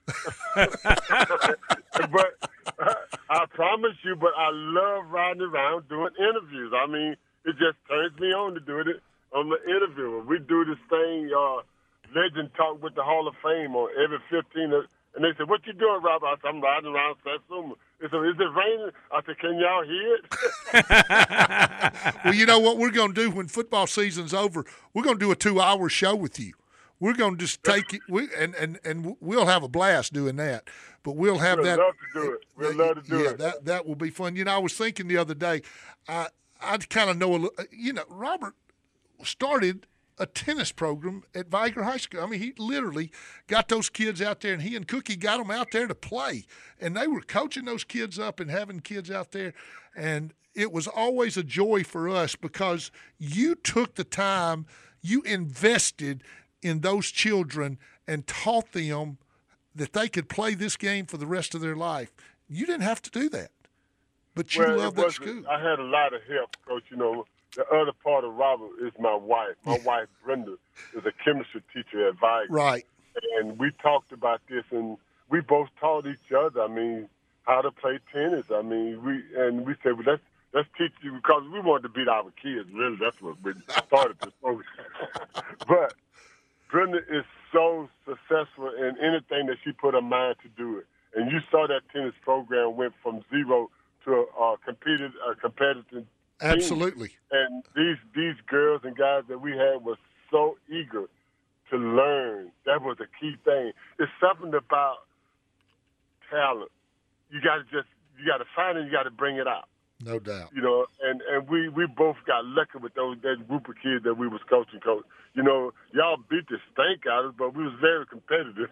stuff. But uh, I promise you, but I love riding around doing interviews. I mean, it just turns me on to do it on the interview. We do this thing, uh, Legend Talk with the Hall of Fame on every fifteenth. And they said, what you doing, Robert? I said, I'm riding around Satsuma. They said, is it raining? I said, can y'all hear it? Well, you know what we're going to do when football season's over? We're going to do a two-hour show with you. We're going to just take it, we, and, and, and we'll have a blast doing that. But we'll have We'd that. We'd love to do it. We'd love to do yeah, it. Yeah, that, that will be fun. You know, I was thinking the other day, I I kind of know, a, you know, Robert started a tennis program at Viger High School. I mean, he literally got those kids out there, and he and Cookie got them out there to play. And they were coaching those kids up and having kids out there. And it was always a joy for us because you took the time, you invested in those children and taught them that they could play this game for the rest of their life. You didn't have to do that, but you well, love that school. I had a lot of help, Coach. You know, the other part of Robert is my wife. My wife, Brenda, is a chemistry teacher at Viger. Right. And we talked about this, and we both taught each other, I mean, how to play tennis. I mean, we and we said, well, let's, let's teach you, because we wanted to beat our kids, really. That's what we started this program. But Brenda is so successful in anything that she put her mind to do it. And you saw that tennis program went from zero to a, competed, a competitive Absolutely. team. And these these girls and guys that we had were so eager to learn. That was a key thing. It's something about talent. You got to just you got to find it. You got to bring it out. No doubt. You know, and, and we, we both got lucky with those that group of kids that we was coaching. Coach, you know, y'all beat the stank out of us, but we was very competitive.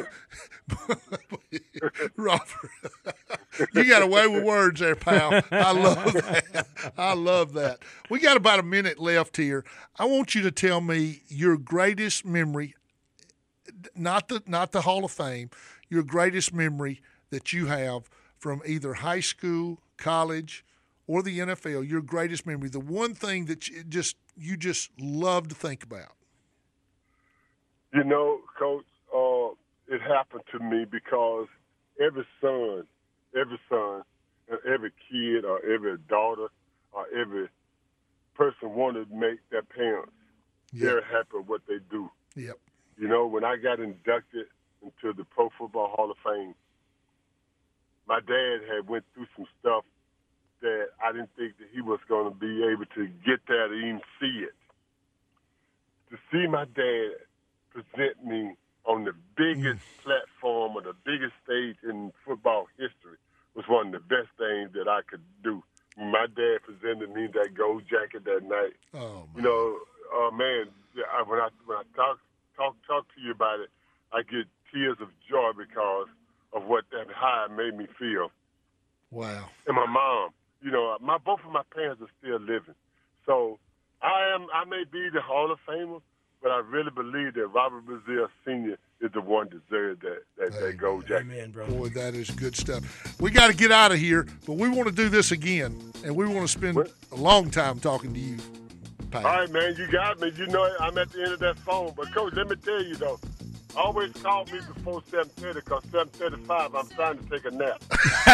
Robert, you got away with words there, pal. I love that. I love that. We got about a minute left here. I want you to tell me your greatest memory, not the not the Hall of Fame, your greatest memory that you have from either high school, college, or the N F L, your greatest memory, the one thing that you just you just love to think about. You know, Coach, uh, it happened to me because every son, every son, and every kid or every daughter or every person wanted to make their parents yep. very happy with what they do. Yep. You know, when I got inducted into the Pro Football Hall of Fame, my dad had went through some stuff that I didn't think that he was going to be able to get there to even see it. To see my dad present me on the biggest mm. platform or the biggest stage in football history was one of the best things that I could do. My dad presented me that gold jacket that night. Oh, man. You know, uh, man, I, when I when I talk talk talk to you about it, I get tears of joy because of what that high made me feel. Wow. And my mom, you know, my both of my parents are still living. So I am I may be the Hall of Famer, but I really believe that Robert Brazile Senior is the one deserved that that, that gold jacket. Amen, bro. Boy, that is good stuff. We got to get out of here, but we want to do this again, and we want to spend what? a long time talking to you, Pat. All right, man, you got me. You know I'm at the end of that phone. But, Coach, let me tell you, though, always call me before seven thirty because seven thirty-five, I'm trying to take a nap.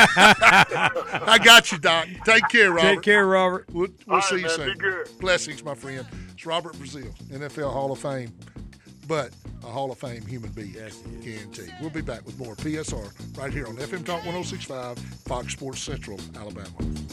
I got you, Doc. Take care, Robert. Take care, Robert. We'll, we'll All see right, you man, soon. be good. Blessings, my friend. It's Robert Brazile, N F L Hall of Fame, but a Hall of Fame human being, yes, guaranteed. We'll be back with more P S R right here on F M Talk one oh six point five, Fox Sports Central, Alabama.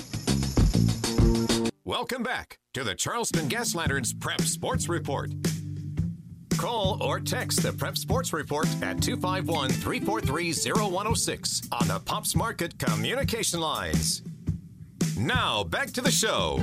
Welcome back to the Charleston Gas Lanterns Prep Sports Report. Call or text the Prep Sports Report at two five one, three four three, zero one zero six on the Pops Market communication lines. Now, back to the show.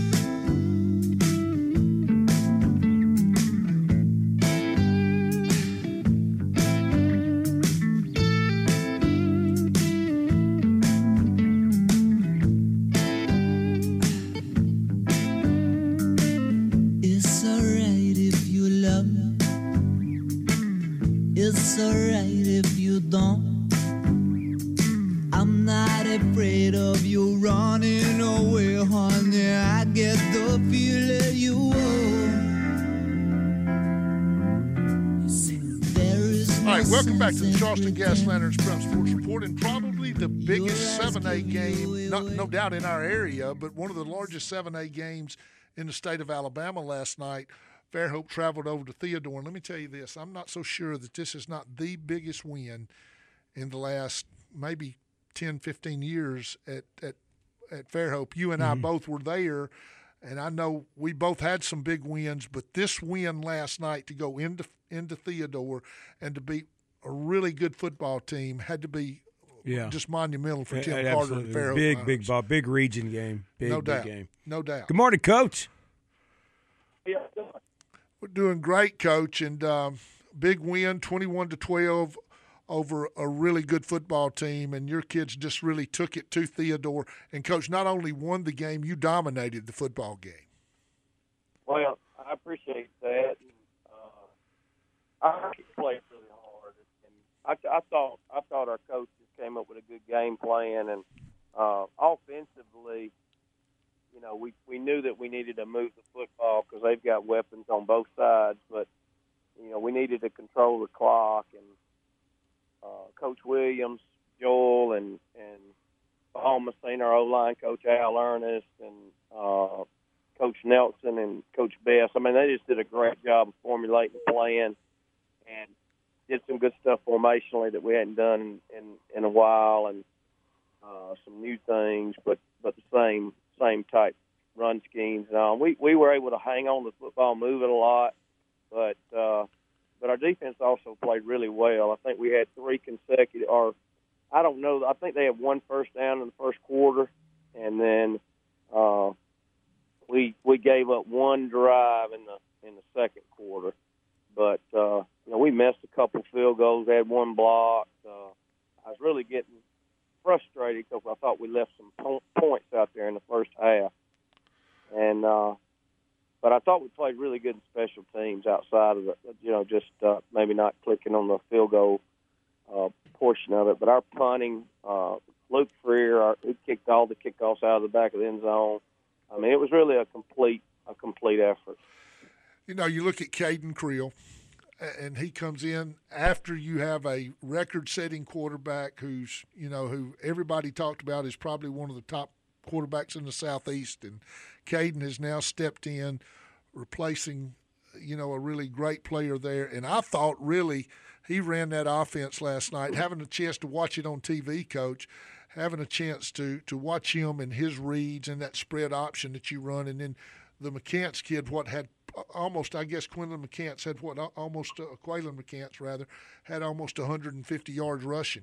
It's alright if you don't. I'm not afraid of you running away, honey. I get the feeling you own. There is no All right, welcome back to the Charleston Gas Lanterns Prep Sports Report, and probably the biggest seven A game, not, no doubt in our area, but one of the largest seven A games in the state of Alabama last night. Fairhope traveled over to Theodore. And let me tell you this, I'm not so sure that this is not the biggest win in the last maybe ten, fifteen years at, at, at Fairhope. You and mm-hmm. I both were there, and I know we both had some big wins, but this win last night to go into into Theodore and to beat a really good football team had to be yeah. just monumental for Tim it, Carter and Fairhope. Big, Lions. big, ball, big region game. Big, no big doubt. game. No doubt. Good morning, Coach. Yeah. We're doing great, Coach, and um, big win, twenty-one to twelve over a really good football team, and your kids just really took it to Theodore. And, Coach, not only won the game, you dominated the football game. Well, I appreciate that. Uh, I think we played really hard, and I, I thought I thought our coaches came up with a good game plan, and uh, offensively, you know, we, we knew that we needed to move the football because they've got weapons on both sides, but, you know, we needed to control the clock. And uh, Coach Williams, Joel, and, and Paul Messina, our O-line coach, Al Ernest, and uh, Coach Nelson and Coach Best. I mean, they just did a great job of formulating the plan and did some good stuff formationally that we hadn't done in, in, in a while, and uh, some new things, but, but the same – same type run schemes and all. We we were able to hang on to the football, move it a lot, but uh, but our defense also played really well. I think we had three consecutive, or I don't know, I think they had one first down in the first quarter, and then uh, we we gave up one drive in the in the second quarter. But uh, you know, we missed a couple field goals, had one block. Uh, I was really getting frustrated because I thought we left some po- points out there in the first half, and uh, but I thought we played really good in special teams outside of the, you know, just uh, maybe not clicking on the field goal uh, portion of it. But our punting, uh, Luke Freer, our, he kicked all the kickoffs out of the back of the end zone. I mean, it was really a complete a complete effort. You know, you look at Caden Creel, and he comes in after you have a record-setting quarterback who's, you know, who everybody talked about is probably one of the top quarterbacks in the Southeast. And Caden has now stepped in, replacing, you know, a really great player there. And I thought really he ran that offense last night, having a chance to watch it on T V, Coach, having a chance to, to watch him and his reads and that spread option that you run. And then the McCants kid, what had almost, I guess Quinlan McCants had what, almost, uh, Quaylen McCants rather, had almost one hundred fifty yards rushing.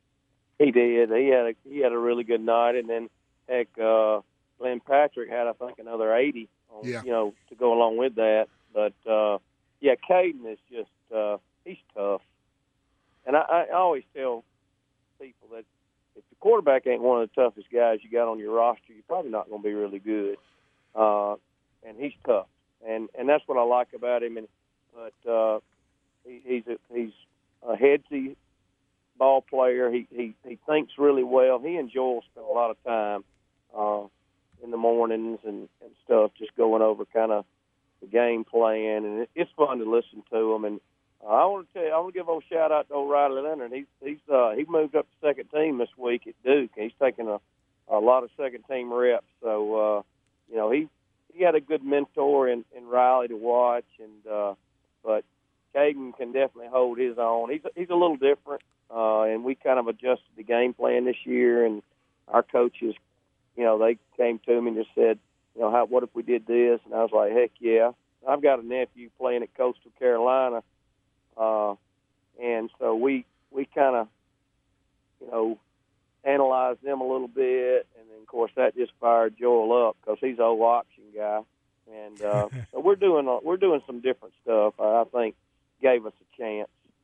He did. He had a, he had a really good night. And then, heck, uh, Glenn Patrick had, I think, another eighty, on, yeah. you know, to go along with that. But, uh, yeah, Caden is just, uh, he's tough. And I, I always tell people that if the quarterback ain't one of the toughest guys you got on your roster, you're probably not going to be really good. Uh, and he's tough. And and that's what I like about him. And but uh, he, he's a, he's a headsy ball player. He, he he thinks really well. He and Joel spend a lot of time uh, in the mornings and, and stuff, just going over kind of the game plan. And it, it's fun to listen to him. And uh, I want to tell you, I want to give a shout out to O'Reilly Leonard. He's he's uh, he moved up to second team this week at Duke. He's taking a a lot of second team reps. So uh, you know he. He had a good mentor in, in Riley to watch, and uh, but Caden can definitely hold his own. He's he's a little different, uh, and we kind of adjusted the game plan this year. And our coaches, you know, they came to me and just said, you know, how what if we did this? And I was like, heck yeah! I've got a nephew playing at Coastal Carolina, uh, and so we we kind of, you know, analyzed them a little bit, and then of course that just fired Joel up because he's an old option guy, and uh, so we're doing we're doing some different stuff. I think gave us a chance.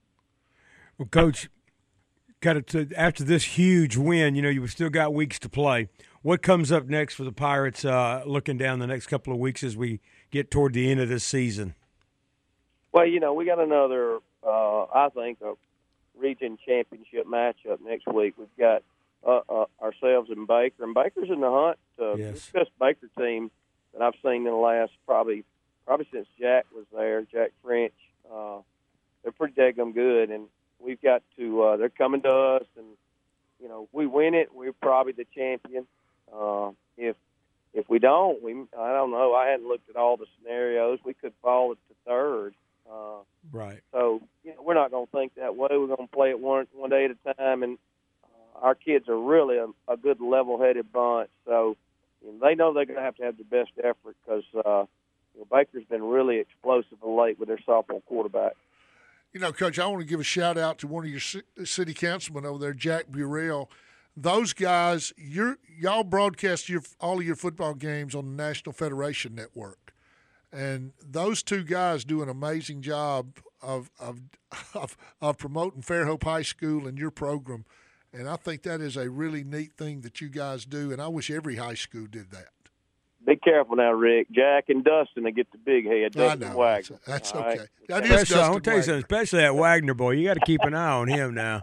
Well, Coach, got to after this huge win, you know you've still got weeks to play. What comes up next for the Pirates? Uh, looking down the next couple of weeks as we get toward the end of this season. Well, you know we got another, uh, I think, a region championship matchup next week. We've got. Uh, uh, ourselves and Baker, and Baker's in the hunt. Uh, yes. It's the best Baker team that I've seen in the last probably probably since Jack was there, Jack French. Uh, they're pretty daggum good, and we've got to. Uh, they're coming to us, and you know, if we win it, we're probably the champion. Uh, if if we don't, we I don't know. I hadn't looked at all the scenarios. We could fall to third. Uh, right. So you know, we're not going to think that way. We're going to play it one one day at a time, and our kids are really a, a good level-headed bunch, so you know, they know they're going to have to have the best effort because uh, you know, Baker's been really explosive of late with their sophomore quarterback. You know, Coach, I want to give a shout-out to one of your city councilmen over there, Jack Burrell. Those guys, you're, y'all broadcast your, all of your football games on the National Federation Network. And those two guys do an amazing job of of of, of promoting Fairhope High School and your program. And I think that is a really neat thing that you guys do, and I wish every high school did that. Be careful now, Rick. Jack and Dustin, they get the big head. I Dustin know. Wagner. That's, that's All okay. right? That is Especially, Dustin I'll tell you Wagner. something, especially that Wagner boy. You got to keep an eye on him now.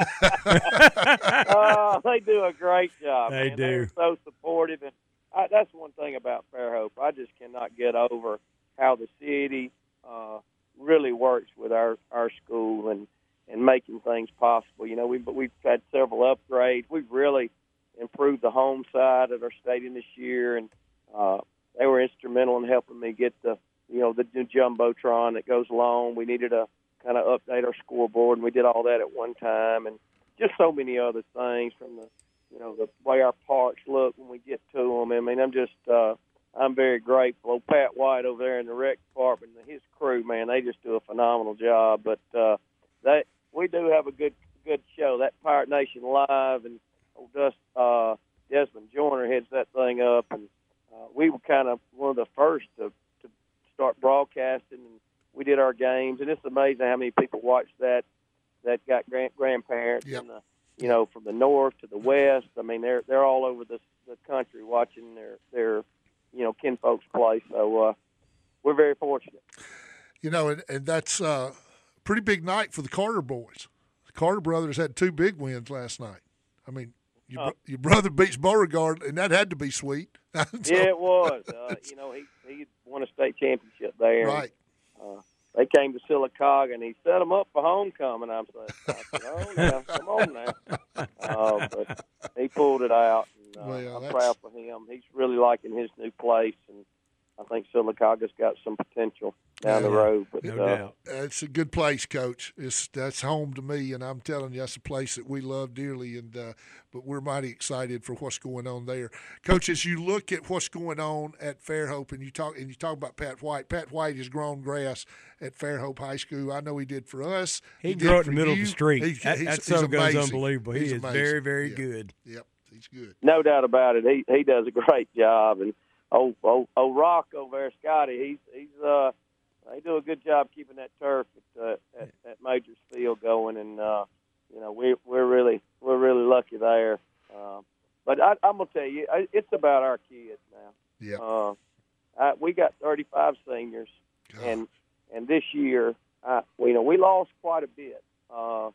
uh, they do a great job. They man. do. They're so supportive, and I, that's one thing about Fairhope. I just cannot get over how the city uh, really works with our, our school and, and making things possible. You know, we we've had several upgrades. We've really improved the home side of our stadium this year, and uh, they were instrumental in helping me get the you know the new jumbotron that goes along. We needed to kind of update our scoreboard, and we did all that at one time, and just so many other things from the you know the way our parks look when we get to them. I mean, I'm just uh, I'm very grateful. Old Pat White over there in the rec department, and his crew, man, they just do a phenomenal job. But uh, they we do have a good good show. That Pirate Nation Live, and old Dust, uh, Desmond Joyner heads that thing up, and uh, we were kind of one of the first to, to start broadcasting, and we did our games, and it's amazing how many people watch that that got grand, grandparents Yep. and the, you know from the north to the west. I mean, they're they're all over the the country watching their their you know kinfolks play. So uh, we're very fortunate. You know, and, and that's a pretty big night for the Carter boys. The Carter brothers had two big wins last night. I mean, your, Uh, your brother beats Beauregard, and that had to be sweet. So- Yeah, it was. Uh, you know, he he won a state championship there. Right. Uh, they came to Sylacauga, and he set them up for homecoming. I'm saying, I said, oh, now, come on now. Uh, but he pulled it out, and uh, Well, I'm that's- proud for him. He's really liking his new place, and I think Sylacauga's got some potential down the Yeah, road. But, No uh, doubt. It's a good place, Coach. It's that's home to me, and I'm telling you, that's a place that we love dearly. And uh, but we're mighty excited for what's going on there, Coach. As you look at what's going on at Fairhope, and you talk and you talk about Pat White. Pat White has grown grass at Fairhope High School. I know he did for us. He, did grew up for in the middle you. of the street. He- that he's- that he's son goes amazing. unbelievable. He's he is amazing. very, very Yeah. good. Yep, he's good. No doubt about it. He he does a great job, and old old, old Rock over there, Scotty. He's he's uh they do a good job keeping that turf at uh, at, at Majors Field going, and uh, you know we we're really we're really lucky there. Uh, but I, I'm gonna tell you, I- it's about our kids now. Yeah. Uh, I, we got thirty-five seniors, God. and and this year, I, you know, we lost quite a bit. Uh,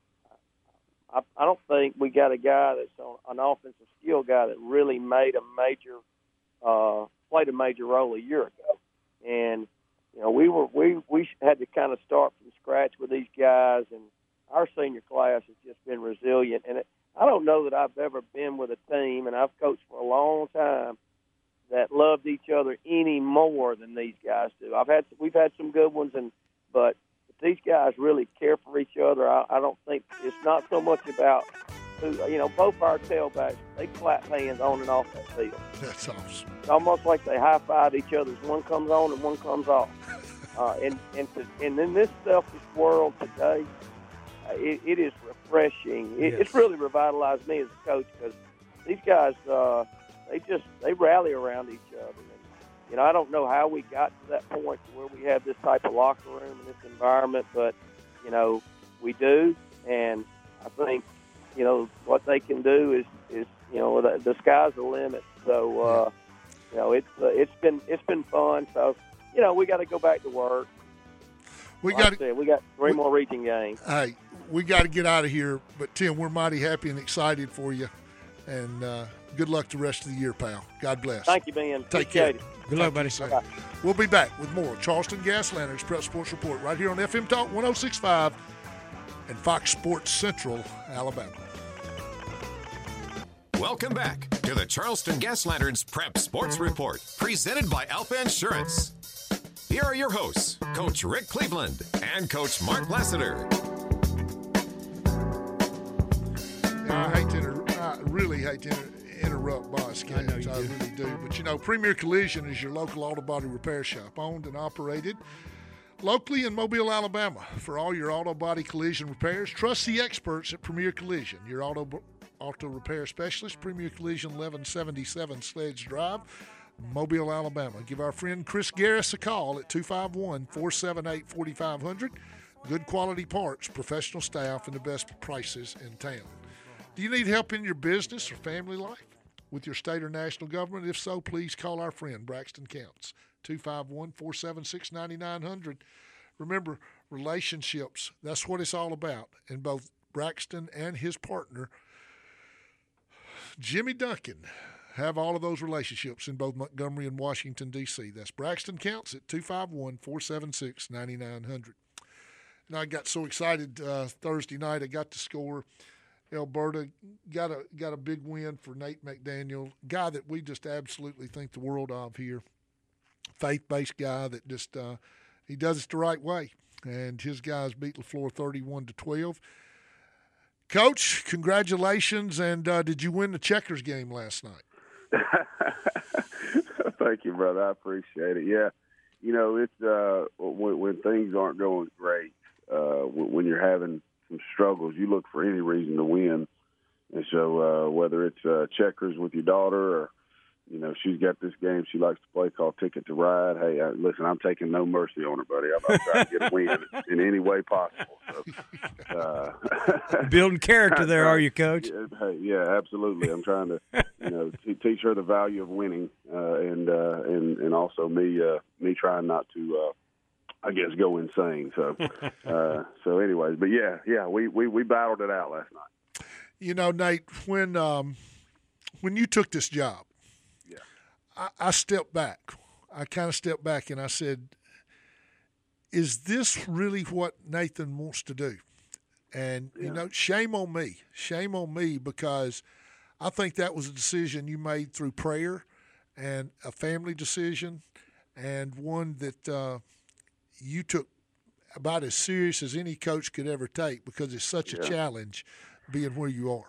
I, I don't think we got a guy that's on, an offensive skill guy that really made a major, uh, played a major role a year ago. And, you know, we were we, we had to kind of start from scratch with these guys, and our senior class has just been resilient. And it, I don't know that I've ever been with a team, and I've coached for a long time, that loved each other any more than these guys do. I've had we've had some good ones, and but these guys really care for each other. I, I don't think it's not so much about who, you know, both our tailbacks, they clap hands on and off that field. That's awesome. It's almost like they high-five each other as one comes on and one comes off. Uh, and, and, to, and in this selfish world today, uh, it, it is refreshing. It, Yes. It's really revitalized me as a coach because these guys, uh, they just, they rally around each other. And, you know, I don't know how we got to that point where we have this type of locker room and this environment, but, you know, we do. And I think, you know, what they can do is, is you know, the, the sky's the limit. So, uh, you know, it's uh, it's been it's been fun. So, you know, we got to go back to work. We Like got I said, we got three more region games. Hey, we got to get out of here. But Tim, we're mighty happy and excited for you, and uh, good luck the rest of the year, pal. God bless. Thank you, Ben. Take care. Appreciate it. Good luck, buddy. Sir. We'll be back with more Charleston Gas Lanterns Prep Sports Report right here on F M Talk one oh six point five and Fox Sports Central, Alabama. Welcome back to the Charleston Gas Lanterns Prep Sports Report, presented by Alpha Insurance. Here are your hosts, Coach Rick Cleveland and Coach Mark Lassiter. Yeah, I hate to inter- I really hate to inter- interrupt Boss Games. I know you I do. really do. But you know, Premier Collision is your local auto body repair shop, owned and operated locally in Mobile, Alabama. For all your auto body collision repairs, trust the experts at Premier Collision. Your auto auto repair specialist, Premier Collision, eleven seventy-seven Sledge Drive. Mobile, Alabama. Give our friend Chris Garris a call at two five one, four seven eight, four five zero zero. Good quality parts, professional staff, and the best prices in town. Do you need help in your business or family life with your state or national government? If so, please call our friend Braxton Counts, two five one, four seven six, nine nine zero zero. Remember, relationships, that's what it's all about. And both Braxton and his partner, Jimmy Duncan, have all of those relationships in both Montgomery and Washington, D C. That's Braxton Counts at two five one, four seven six, nine nine zero zero. And I got so excited uh, Thursday night, I got to score. Alberta got a got a big win for Nate McDaniel, guy that we just absolutely think the world of here. Faith-based guy that just uh, he does it the right way, and his guys beat LaFleur thirty-one to twelve. Coach, congratulations, and uh, did you win the checkers game last night? Thank you, brother. I appreciate it. Yeah, you know, it's uh, when, when things aren't going great, uh, when you're having some struggles, you look for any reason to win. And so uh, whether it's uh, checkers with your daughter or, you know, she's got this game she likes to play called Ticket to Ride. Hey, I, listen, I'm taking no mercy on her, buddy. I'm, I'm trying to get a win in any way possible. So, uh, building character there, are you, Coach? Yeah, hey, yeah, absolutely. I'm trying to, you know, t- teach her the value of winning, uh, and uh, and and also me uh, me trying not to, uh, I guess, go insane. So, uh, so anyways, but yeah, yeah, we, we, we battled it out last night. You know, Nate, when um, when you took this job, yeah, I, I stepped back. I kind of stepped back and I said, is this really what Nathan wants to do? And, yeah. you know, shame on me. Shame on me, because I think that was a decision you made through prayer and a family decision, and one that uh, you took about as serious as any coach could ever take, because it's such yeah. a challenge being where you are.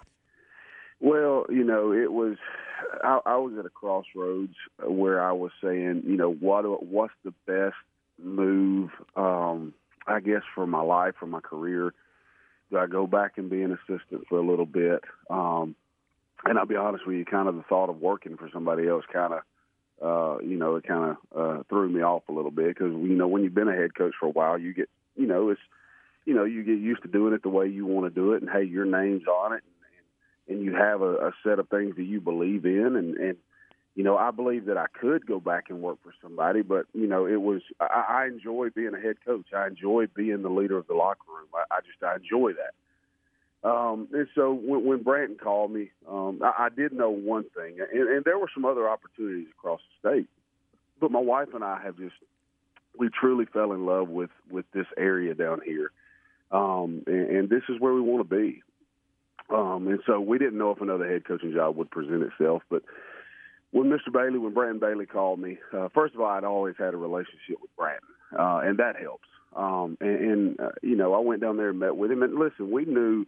Well, you know, it was I, I was at a crossroads where I was saying, you know, what what's the best move, um, I guess, for my life, for my career? Do I go back and be an assistant for a little bit? Um, and I'll be honest with you, kind of the thought of working for somebody else kind of, uh, you know, it kind of uh, threw me off a little bit, because, you know, when you've been a head coach for a while, you get, you know, it's, you know, you get used to doing it the way you want to do it, and, hey, your name's on it, and, and you have a, a set of things that you believe in, and, and, you know, I believe that I could go back and work for somebody, but, you know, it was, I, I enjoy being a head coach. I enjoy being the leader of the locker room. I, I just, I enjoy that. Um, and so when, when Branton called me, um, I, I did know one thing, and, and there were some other opportunities across the state, but my wife and I have just, we truly fell in love with, with this area down here. Um, and, and this is where we want to be. Um, and so we didn't know if another head coaching job would present itself, but when Mister Bailey, when Branton Bailey called me, uh, first of all, I'd always had a relationship with Branton, uh, and that helps. Um, and, and uh, you know, I went down there and met with him. And listen, we knew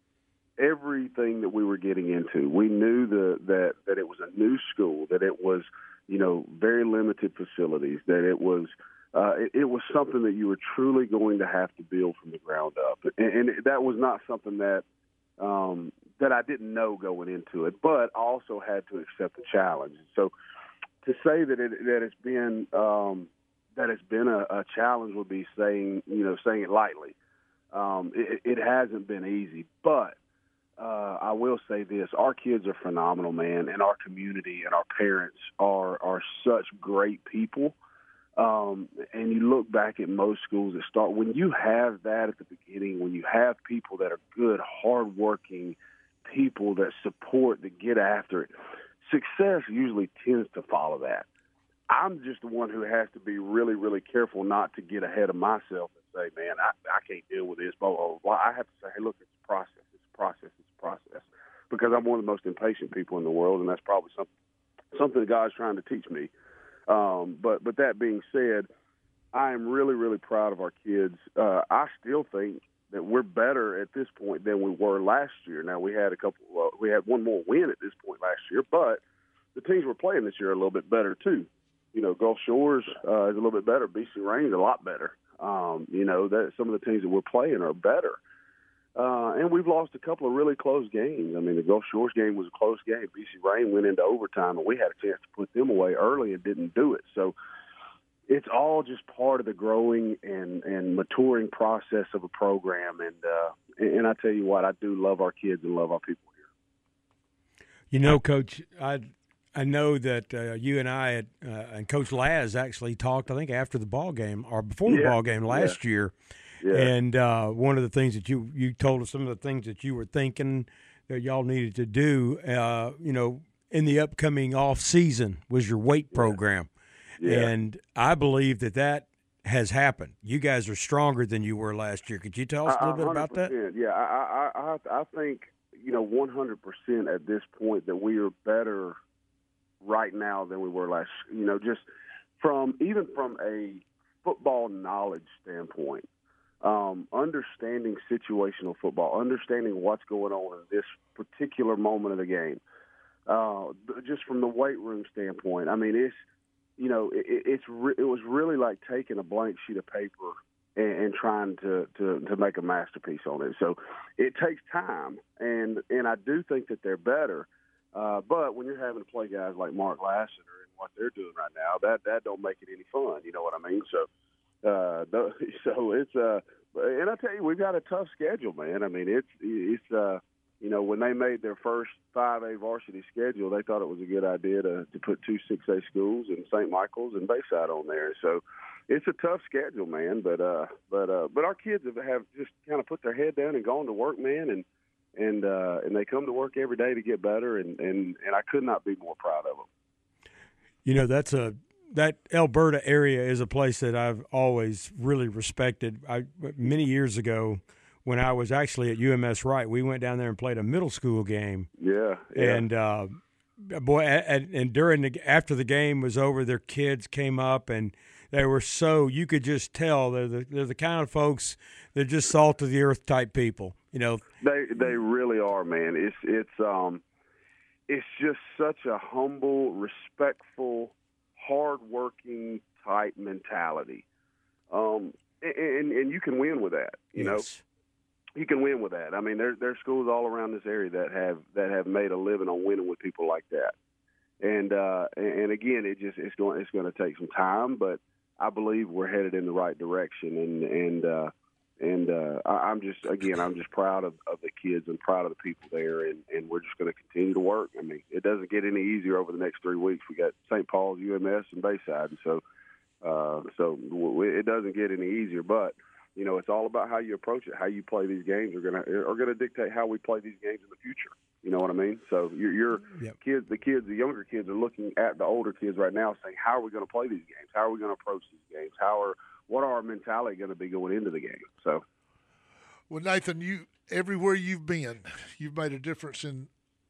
everything that we were getting into. We knew the, that that it was a new school, that it was, you know, very limited facilities, that it was uh, it, it was something that you were truly going to have to build from the ground up. And, and that was not something that um, that I didn't know going into it, but also had to accept the challenge. So to say that it that it's been um, that it's been a, a challenge would be saying, you know, saying it lightly. Um, it, it hasn't been easy, but uh, I will say this: our kids are phenomenal, man, and our community and our parents are are such great people. Um, and you look back at most schools that start, when you have that at the beginning, when you have people that are good, hardworking people that support, that get after it, success usually tends to follow that. I'm just the one who has to be really, really careful not to get ahead of myself and say, man, I, I can't deal with this, blah, blah, blah. I have to say, hey, look, it's a process, it's a process, it's a process. Because I'm one of the most impatient people in the world, and that's probably something, something that God's trying to teach me. Um, but but that being said, I am really, really proud of our kids. Uh, I still think that we're better at this point than we were last year. Now, we had a couple, uh, we had one more win at this point last year, but the teams we're playing this year are a little bit better too. You know, Gulf Shores uh, is a little bit better. B C Rain's a lot better. Um, you know, that some of the teams that we're playing are better. Uh, and we've lost a couple of really close games. I mean, the Gulf Shores game was a close game. B C Rain went into overtime, and we had a chance to put them away early and didn't do it. So it's all just part of the growing and, and maturing process of a program. And, uh, and I tell you what, I do love our kids and love our people here. You know, Coach, I I know that uh, you and I had, uh, and Coach Laz actually talked, I think, after the ball game or before the Yeah. ball game last Yeah. year. Yeah. And uh, one of the things that you, you told us, some of the things that you were thinking that y'all needed to do, uh, you know, in the upcoming off season was your weight program. Yeah. And I believe that that has happened. You guys are stronger than you were last year. Could you tell us a little bit about that? one hundred percent. Yeah, I, I, I, I think, you know, one hundred percent at this point that we are better right now than we were last, you know, just from, even from a football knowledge standpoint. Um, understanding situational football, understanding what's going on in this particular moment of the game, uh, just from the weight room standpoint. I mean, it's, you know, it, it's re- it was really like taking a blank sheet of paper and, and trying to, to, to make a masterpiece on it. So it takes time, and, and I do think that they're better. Uh, but when you're having to play guys like Mark Lassiter and what they're doing right now, that, that don't make it any fun. You know what I mean? So. Uh, so it's uh, and I tell you, we've got a tough schedule, man. I mean, it's it's uh, you know, when they made their first five A varsity schedule, they thought it was a good idea to to put two six A schools and Saint Michael's and Bayside on there. So it's a tough schedule, man. But uh, but uh, but our kids have, have just kind of put their head down and gone to work, man, and and uh, and they come to work every day to get better, and and and I could not be more proud of them. You know, that's a. That Alberta area is a place that I've always really respected. I, many years ago, when I was actually at U M S Wright, we went down there and played a middle school game. Yeah, yeah. And uh, boy, and, and during the after the game was over, their kids came up and they were so you could just tell they're the they're the kind of folks they're just salt of the earth type people. You know, they they really are, man. It's it's um, it's just such a humble, respectful, hard-working type mentality, um, and, and you can win with that. You yes. know, you can win with that. I mean, there there's schools all around this area that have that have made a living on winning with people like that. And uh, and again, it just it's going it's going to take some time, but I believe we're headed in the right direction. And and uh, and uh, I, I'm just again I'm just proud of, of the kids and proud of the people there, and, and we're just going to continue to work. I mean, it doesn't get any easier over the next three weeks. We got Saint Paul's, U M S, and Bayside, and so uh, so w- it doesn't get any easier. But you know, it's all about how you approach it, how you play these games are going to are going to dictate how we play these games in the future. You know what I mean? So your, your yep. kids, the kids, the younger kids are looking at the older kids right now, saying, "How are we going to play these games? How are we going to approach these games? How are what are our mentality going to be going into the game?" So, well, Nathan, you everywhere you've been, you've made a difference in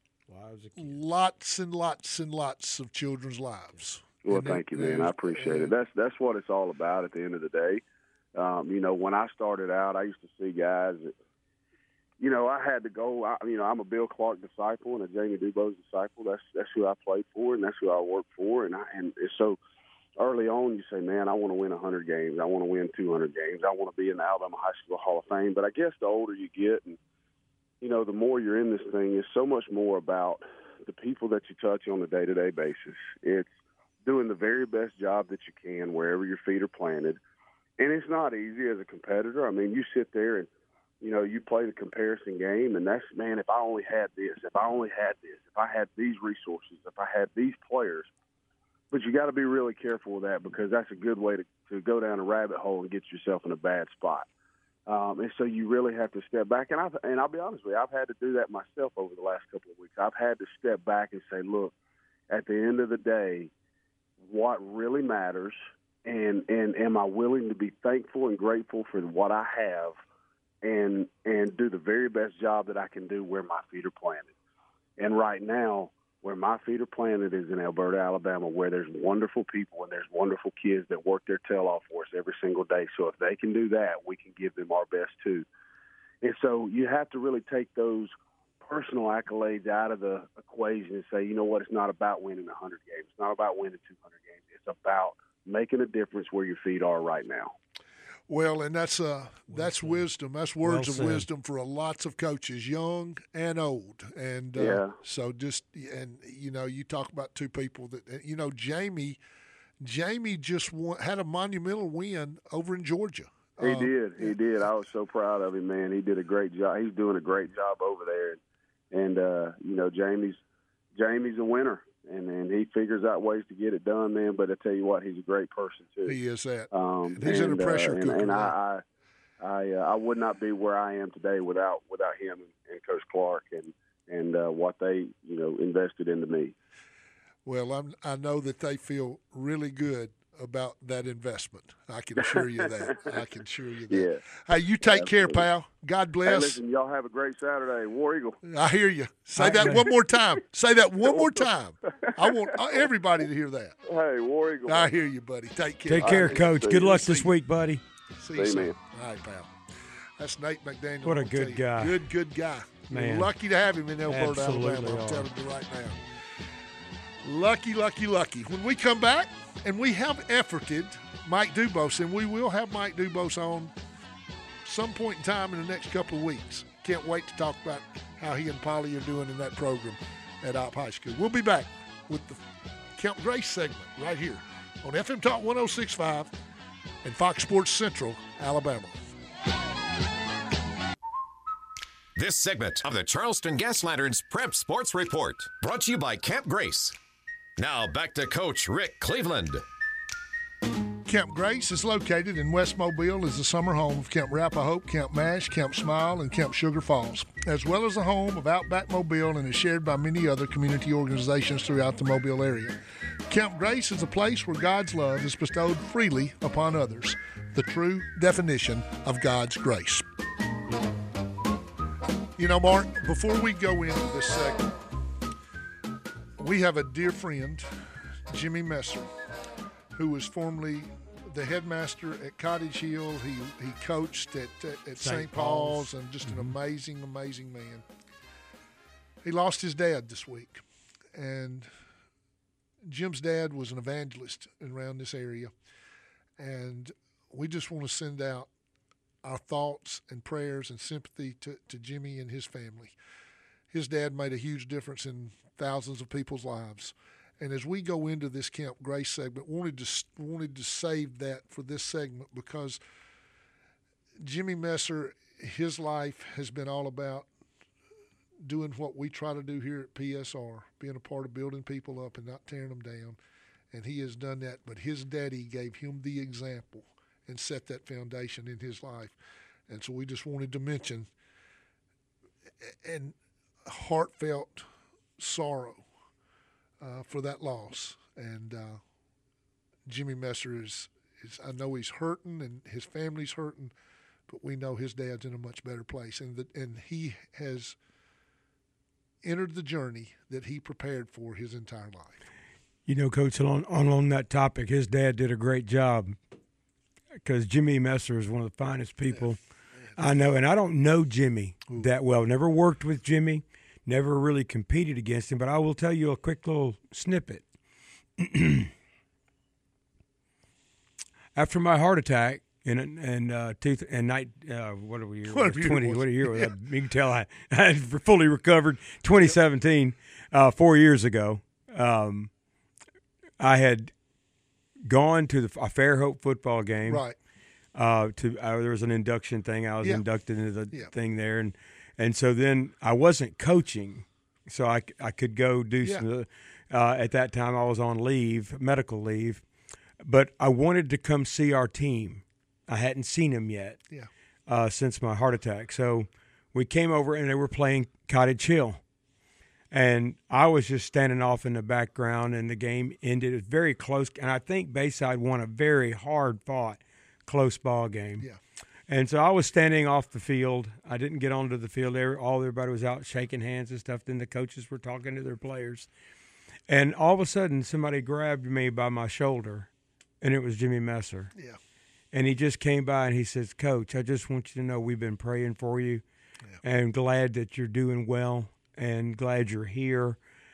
lots and lots and lots of children's lives. Well, and thank it, you, man. I appreciate it. That's that's what it's all about. At the end of the day, um, you know, when I started out, I used to see guys that, you know, I had to go. I, you know, I'm a Bill Clark disciple and a Jamie Dubose disciple. That's that's who I played for, and that's who I worked for. And I, and so early on, you say, man, I want to win one hundred games. I want to win two hundred games. I want to be in the Alabama High School Hall of Fame. But I guess the older you get, and you know, the more you're in this thing, it's so much more about the people that you touch on a day-to-day basis. It's doing the very best job that you can wherever your feet are planted. And it's not easy as a competitor. I mean, you sit there and, you know, you play the comparison game, and that's, man, if I only had this, if I only had this, if I had these resources, if I had these players. But you got to be really careful with that, because that's a good way to, to go down a rabbit hole and get yourself in a bad spot. Um, and so you really have to step back. And, I've, and I'll be honest with you, I've had to do that myself over the last couple of weeks. I've had to step back and say, look, at the end of the day, what really matters, and, and am I willing to be thankful and grateful for what I have, and and do the very best job that I can do where my feet are planted. And right now, where my feet are planted is in Alberta, Alabama, where there's wonderful people and there's wonderful kids that work their tail off for us every single day. So if they can do that, we can give them our best too. And so you have to really take those personal accolades out of the equation and say, you know what, it's not about winning one hundred games. It's not about winning two hundred games. It's about making a difference where your feet are right now. Well, and that's uh, that's wisdom. That's words Well of said. wisdom for a lots of coaches, young and old. And uh, Yeah. so just and you know, you talk about two people that you know, Jamie. Jamie just won, had a monumental win over in Georgia. He Um, did. He did. I was so proud of him, man. He did a great job. He's doing a great job over there. And, uh, you know, Jamie's Jamie's a winner, and, and he figures out ways to get it done, man. But I tell you what, he's a great person, too. He is that. Um, He's in a and, uh, pressure and, cooker. And man. I, I, I, uh, I would not be where I am today without without him and, and Coach Clark and, and uh, what they, you know, invested into me. Well, I'm, I know that they feel really good about that investment. I can assure you that. I can assure you that. Yeah. Hey, you take Absolutely. care, pal. God Hey, bless. listen, y'all have a great Saturday. War Eagle. I hear you. Say All right, that man. one more time. Say that one more time. I want everybody to hear that. Hey, War Eagle. I hear you, buddy. Take care. Take care, right. Coach. See Good you. luck See this you. week, buddy. See you See, soon. man. All right, pal. That's Nate McDaniel. What a I'll good tell you. guy. Good, good guy. Man. You're lucky to have him in Elbert, Absolutely Alabama. I'm are. telling you right now. Lucky, lucky, lucky. When we come back, and we have efforted Mike Dubose, and we will have Mike Dubose on some point in time in the next couple of weeks. Can't wait to talk about how he and Polly are doing in that program at Opp High School. We'll be back with the Camp Grace segment right here on F M Talk one oh six point five and Fox Sports Central, Alabama. This segment of the Charleston Gas Lanterns Prep Sports Report brought to you by Camp Grace. Now back to Coach Rick Cleveland. Camp Grace is located in West Mobile, is the summer home of Camp Rappahoe, Camp MASH, Camp Smile, and Camp Sugar Falls, as well as the home of Outback Mobile and is shared by many other community organizations throughout the Mobile area. Camp Grace is a place where God's love is bestowed freely upon others, the true definition of God's grace. You know, Mark, before we go into this segment, we have a dear friend, Jimmy Messer, who was formerly the headmaster at Cottage Hill. He he coached at at, at Saint Paul's. Paul's. and just an amazing, amazing man. He lost his dad this week, and Jim's dad was an evangelist around this area, and we just want to send out our thoughts and prayers and sympathy to, to Jimmy and his family. His dad made a huge difference in thousands of people's lives. And as we go into this Camp Grace segment, wanted to wanted to save that for this segment because Jimmy Messer, his life has been all about doing what we try to do here at P S R, being a part of building people up and not tearing them down. And he has done that. But his daddy gave him the example and set that foundation in his life. And so we just wanted to mention and heartfelt sorrow Uh, for that loss. And uh, Jimmy Messer is, is, I know he's hurting and his family's hurting, but we know his dad's in a much better place. And, the, and he has entered the journey that he prepared for his entire life. You know, Coach, on, on, on that topic, his dad did a great job because Jimmy Messer is one of the finest people I know. And I don't know Jimmy Ooh. that well. Never worked with Jimmy. Never really competed against him, but I will tell you a quick little snippet. After my heart attack in in uh, two th- and night uh, what are we What a year twenty was what a it? year was Yeah. that? You can tell I, I had fully recovered. twenty seventeen, uh, four years ago, um, I had gone to the a Fairhope football game. Right. Uh, to uh, there was an induction thing. I was Yeah. inducted into the Yeah. thing there, and. And so then I wasn't coaching, so I, I could go do Yeah. some. Uh, at that time, I was on leave, medical leave, but I wanted to come see our team. I hadn't seen them yet Yeah. uh, since my heart attack. So we came over, and they were playing Cottage Hill. And I was just standing off in the background, and the game ended. It was very close, and I think Bayside won a very hard-fought, close ball game. Yeah. And so I was standing off the field. I didn't get onto the field. There, all everybody was out shaking hands and stuff. Then the coaches were talking to their players, and all of a sudden, somebody grabbed me by my shoulder, and it was Jimmy Messer. Yeah. And he just came by and he says, "Coach, I just want you to know we've been praying for you, Yeah. and glad that you're doing well, and glad you're here."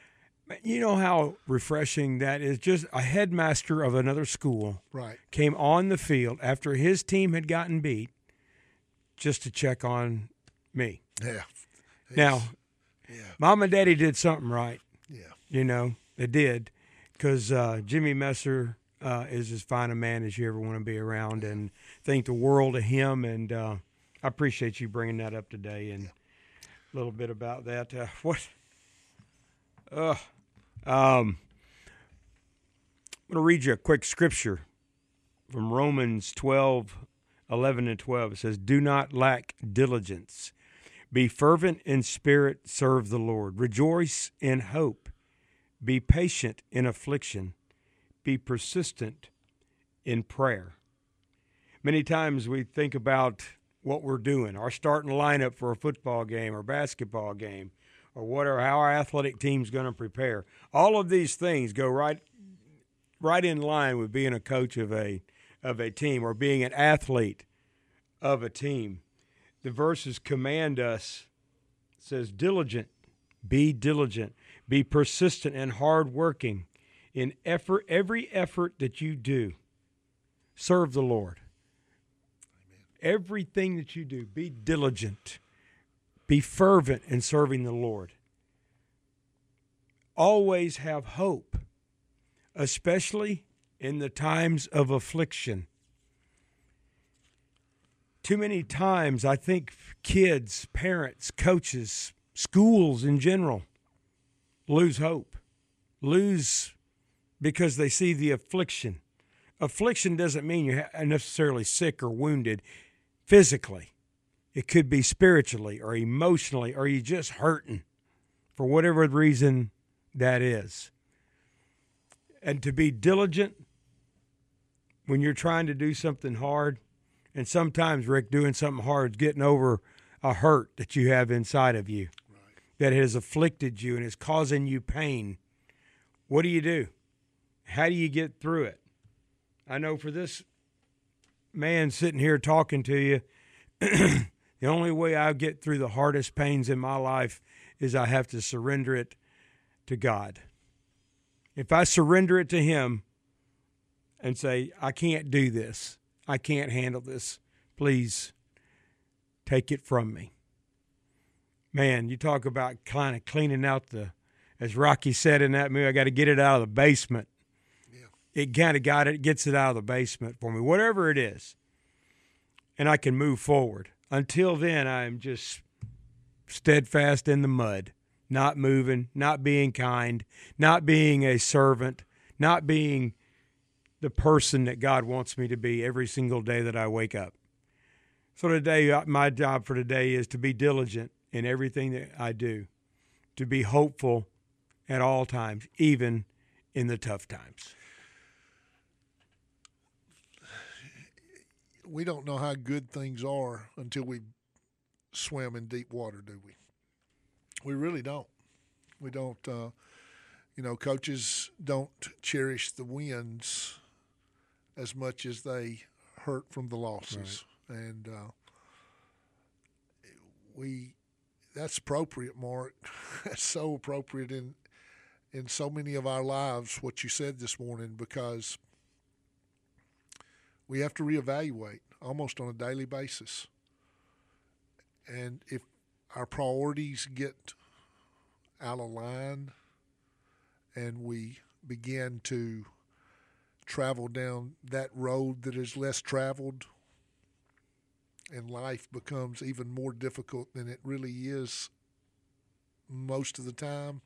You know how refreshing that is? Just a headmaster of another school right. came on the field after his team had gotten beat just to check on me. Yeah. It's, now, yeah. Mom and Daddy did something right. Yeah. You know, they did because uh, Jimmy Messer uh, is as fine a man as you ever want to be around, and think the world of him. And uh, I appreciate you bringing that up today and yeah. a little bit about that. Uh, what? Uh, um, I'm going to read you a quick scripture from Romans twelve, eleven and twelve. It says, "Do not lack diligence. Be fervent in spirit, serve the Lord. Rejoice in hope. Be patient in affliction. Be persistent in prayer." Many times we think about what we're doing, our starting lineup for a football game or basketball game, or whatever, how our athletic team's going to prepare. All of these things go right right in line with being a coach of a of a team or being an athlete of a team. The verses command us, it says, diligent, be diligent, be persistent and hardworking in effort, every effort that you do. Serve the Lord. Amen. Everything that you do, be diligent. Be fervent in serving the Lord. Always have hope, especially in the times of affliction. Too many times, I think kids, parents, coaches, schools in general lose hope, lose because they see the affliction. Affliction doesn't mean you're necessarily sick or wounded physically. It could be spiritually or emotionally, or you just hurting for whatever reason that is. And to be diligent when you're trying to do something hard, and sometimes, Rick, doing something hard is getting over a hurt that you have inside of you right. that has afflicted you and is causing you pain. What do you do? How do you get through it? I know for this man sitting here talking to you, the only way I get through the hardest pains in my life is I have to surrender it to God. If I surrender it to Him and say, I can't do this, I can't handle this, please take it from me. Man, you talk about kind of cleaning out the, as Rocky said in that movie, I got to get it out of the basement. Yeah. It kind of got it, gets it out of the basement for me, whatever it is. And I can move forward. Until then, I'm just steadfast in the mud, not moving, not being kind, not being a servant, not being the person that God wants me to be every single day that I wake up. So today, my job for today is to be diligent in everything that I do, to be hopeful at all times, even in the tough times. We don't know how good things are until we swim in deep water, do we? We really don't. We don't, uh, you know, coaches don't cherish the wins as much as they hurt from the losses. Right. And uh, we, that's appropriate, Mark. That's so appropriate in in so many of our lives, what you said this morning, because we have to reevaluate almost on a daily basis. And if our priorities get out of line and we begin to travel down that road that is less traveled, and life becomes even more difficult than it really is most of the time,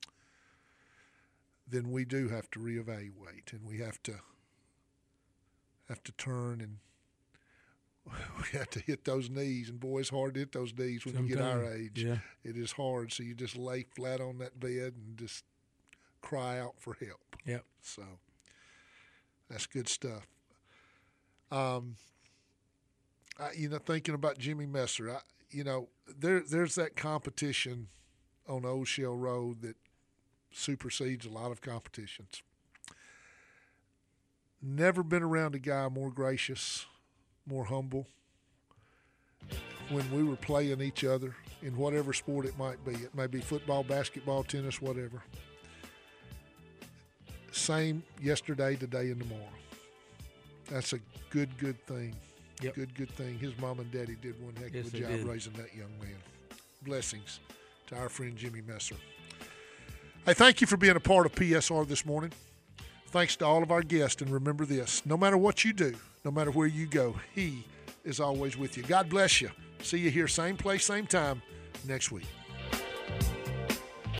then we do have to reevaluate, and we have to have to turn, and we have to hit those knees. And boy, it's hard to hit those knees when Sometimes, you get our age. Yeah. It is hard. So you just lay flat on that bed and just cry out for help. Yep. So that's good stuff. Um, I, you know, thinking about Jimmy Messer, I, you know, there there's that competition on Old Shell Road that supersedes a lot of competitions. Never been around a guy more gracious, more humble. When we were playing each other in whatever sport it might be, it may be football, basketball, tennis, whatever. same yesterday, today, and tomorrow. That's a good, good thing. Yep. Good, good thing. His mom and daddy did one heck Yes, of a they job did. raising that young man. Blessings to our friend Jimmy Messer. Hey, thank you for being a part of P S R this morning. Thanks to all of our guests. And remember this, no matter what you do, no matter where you go, he is always with you. God bless you. See you here, same place, same time next week.